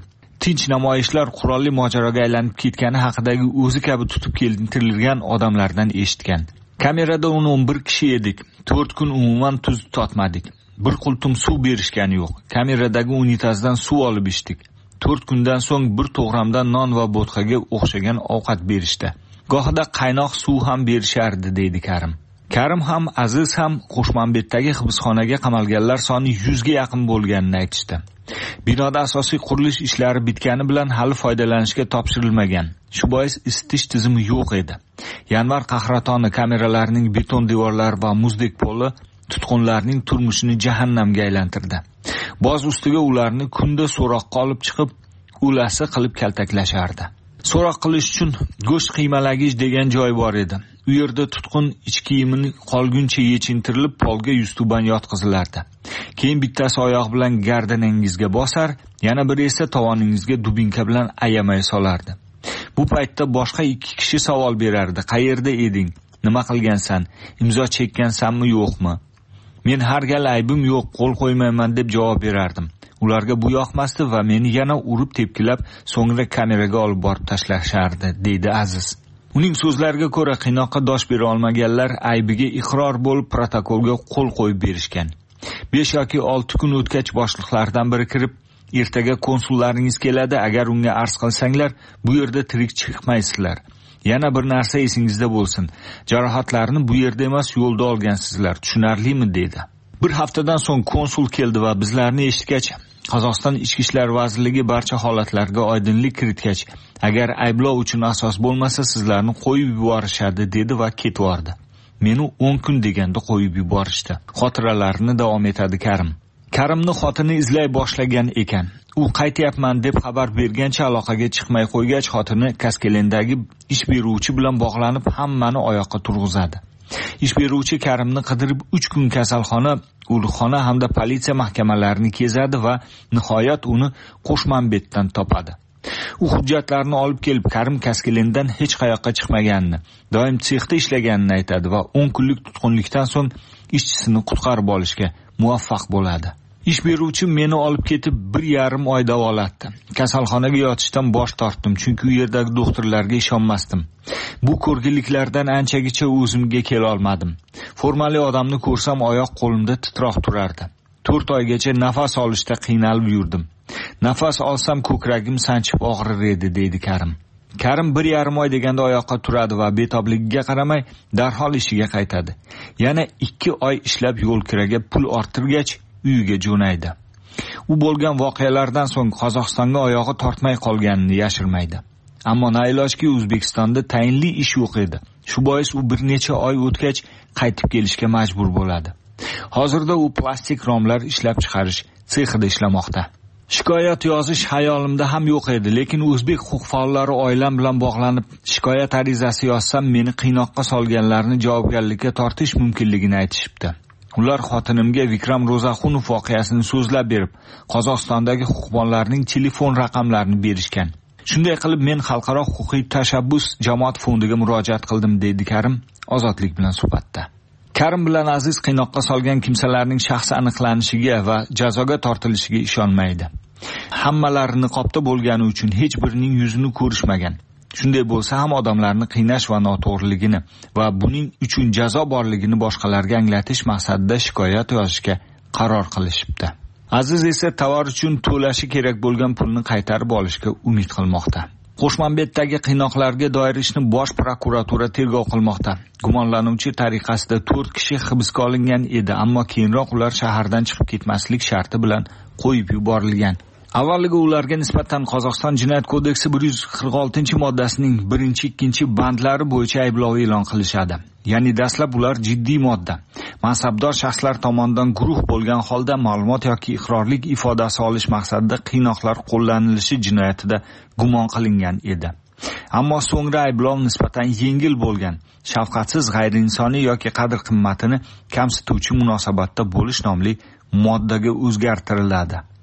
tinch namoyishlar qurolli mojaroga aylanib ketgani haqidagi o'zi kabi tutib keltirilgan odamlardan eshitgan. Kamerada o'n o'n bir kishi edik. to'rt kun umuman tuz totmadik. Bir qultum suv berishgani yo'q. Kameradagi unitazdan suv olib ichdik. to'rt kundan so'ng bir to'g'ramdan non va bo'tqaga o'xshagan ovqat berishdi. Gohida qaynoq suv ham berishardi, deydi Karim. Karim ham, Aziz ham Qo'shmanbetdagi hibsxonaga qamalganlar soni yuzga yaqin bo'lganini aytishdi. Binoda asosiy qurilish ishlari bitgani bilan hali foydalanishga topshirilmagan. Shu bois isitish tizimi yo'q edi. Yanvar qahratoni kameralarining beton devorlari va muzdek poli tutqunlarning turmushini jahannamga aylantirdi. Boz ustiga ularni kunda so'roqqa olib chiqib, ulasi qilib kaltaklashardi. So'roq qilish uchun go'sht qiymalagich degan joy bor edi. U yerda tutqun ich kiyimini qolguncha yechintirilib, polga yuztuban yotqizilardi. Keyin bittasi oyoq bilan gardaningizga bosar, yana biri esa tovoningizga dubinka bilan ayamay solardi. Bu paytda boshqa ikki kishi savol berardi. Qayerda eding? Nima qilgansan? Imzo chekkansanmi, yo'qmi? Men har gal aybim yo'q, qo'l qo'ymayman deb javob berardim. Ularga bu yoqmasdi va meni yana urib tepkilab, so'ngra kameraga olib borib tashlashardi, deydi Aziz. Uning so'zlariga ko'ra, qiynoqqa dosh bera olmaganlar aybiga iqror bo'lib protokolga qo'l qo'yib berishgan. besh yoki olti kun o'tgach boshliqlardan biri kirib, ertaga konsullaringiz keladi, agar unga arz qilsanglar, bu yerda tirik chiqmaysizlar. Yana bir narsa esingizda bo'lsin. Jarohatlarni bu yerda emas, yo'lda olgansizlar. Tushunarlimi, dedi. Bir haftadan so'ng konsul keldi va bizlarni eshitgach, Qozog'iston Ichki ishlar vazirligi barcha holatlarga oydinlik kiritgach, agar ayblov uchun asos bo'lmasa, sizlarni qo'yib yuborishadi, dedi va ketvordi. Meni o'n kun deganda qo'yib yuborishdi. Xotiralarini davom etadi Karim. Karimni xotini izlay boshlagan ekan. U qaytyapman deb xabar bergancha aloqaga chiqmay qo'ygach, xotini Kaskelendagi ish beruvchi bilan bog'lanib hammani oyoqqa turg'izadi. Ish beruvchi Karimni qidirib uch kun kasalxona, urxona hamda politsiya mahkamalarini kezadi va nihoyat uni Qo'shmanbetdan topadi. U hujjatlarni olib kelib, Karim Kaskelendan hech qayoqqa chiqmaganini, doim sexda ishlaganini aytadi va o'n kunlik tutqunlikdan so'ng ishchisini qutqarib olishga muvaffaq bo'ladi. Ish beruvchi meni olib ketib bir yarim oy davolatdi. Kasalxonaga yotishdan bosh tortdim, chunki u yerdagi doktorlarga ishonmasdim. Bu ko'rgiliklardan anchagacha o'zimga kela olmadim. Formali odamni ko'rsam oyoq qo'limda titroq turardi. to'rt oygacha nafas olishda qiynalib yurdim. Nafas olsam ko'kragim sanchib og'rir edi, deydi Karim. Karim bir yarim oy deganda oyoqqa turadi va betobligiga qaramay darhol ishiga qaytadi. Yana ikki oy ishlab yo'l kiraga pul orttirgach, uyiga jo'naydi. U bo'lgan voqealardan so'ng Qozog'istonga oyog'i tortmay qolganini yashirmaydi. Ammo nailojki O'zbekistonda tayinli ish yo'q edi. Shu bois u bir necha oy o'tgach qaytib kelishga majbur bo'ladi. Hozirda u plastik romlar ishlab chiqarish sexida ishlamoqda. Shikoyat yozish hayolimda ham yo'q edi, lekin o'zbek huquq faollari oilam bilan bog'lanib, shikoyat arizasi yozsam meni qiynoqqa solganlarni javobgarlikka tortish mumkinligini aytishibdi. Ular xotinimga Vikram Ro'zaxunov voqeasini so'zlab berib, Qozog'istondagi huquqbonlarning telefon raqamlarini berishgan. Shunday qilib men xalqaro huquqiy tashabbus jamoat fondiga murojaat qildim, deydi Karim Ozodlik bilan suhbatda. Karim bilan Aziz qiynoqqa solgan kimsalarning shaxsi aniqlanishiga va jazoga tortilishiga ishonmaydi. Hammalari niqobda bo'lgani uchun hech birining yuzini ko'rishmagan. Shunday bo'lsa ham odamlarni qiynash va noto'g'riligini va buning uchun jazo borligini boshqalarga anglatish maqsadida shikoyat yozishga qaror qilishibdi. Aziz esa tovar uchun to'lashi kerak bo'lgan pulni qaytarib olishga umid qilmoqda. Qo'shmanbetdagi qiynoqlarga doir ishni bosh prokuratura tergov qilmoqda. Gumonlanuvchi tariqasida to'rt kishi hibsga olingan edi, ammo keyinroq ular shahardan chiqib ketmaslik sharti bilan qo'yib yuborilgan. Avvaliga ularga nisbatan Qozog'iston Jinoyat kodeksi bir yuz qirq oltinchi moddasining birinchi ikkinchi bandlari bo'yicha ayblov e'lon qilishadi. Ya'ni dastlab ular jiddiy modda. Mansabdor shaxslar tomonidan guruh bo'lgan holda ma'lumot yoki iqrorlik ifodasi olish maqsadida qiynoqlar qo'llanilishi jinoyatida gumon qilingan edi. Ammo so'ngra ayblov nisbatan yengil bo'lgan, shafqatsiz, g'ayriinsoniy yoki qadr-qimmatini kamsituvchi munosabatda bo'lish nomli moddaga o'zgartiriladi.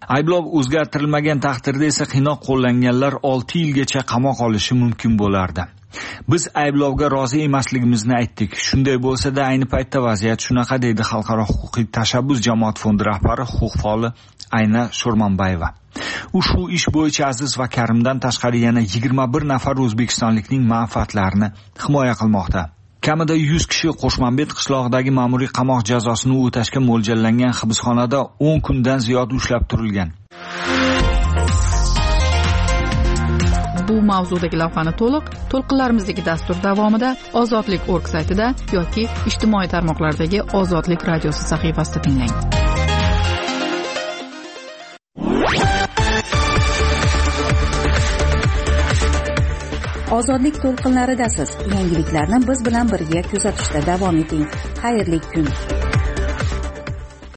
Ayblov o'zgartirilmagan taqdirda esa qiynoq qo'llanganlar olti yilgacha qamoq olishi mumkin bo'lardi. Biz ayblovga rozi emasligimizni aytdik. Shunday bo'lsa-da, ayni paytda vaziyat shunaqa, deydi Xalqaro huquqiy tashabbus jamoat fondi rahbari, huquq faoli Ayna Sho'rmonbayeva. U shu ish bo'yicha Aziz va Karimdan tashqari yana yigirma bir nafar o'zbekistonlikning manfaatlarini himoya qilmoqda. Kamida yuz kishi Qo'shmanbet qishlog'idagi ma'muriy qamoq jazosini o'tashga mo'ljallangan hibsxonada o'n kundan ziyod ushlab turilgan. Bu mavzudagi lavhani to'liq to'lqinlarimizdagi dastur davomida Ozodlik org saytida yoki ijtimoiy tarmoqlardagi Ozodlik radiosi sahifasida tinglang. Ozodlik to'lqinlaridasiz. Yangiliklarni biz bilan birga kuzatishda davom eting. Xayrli kun.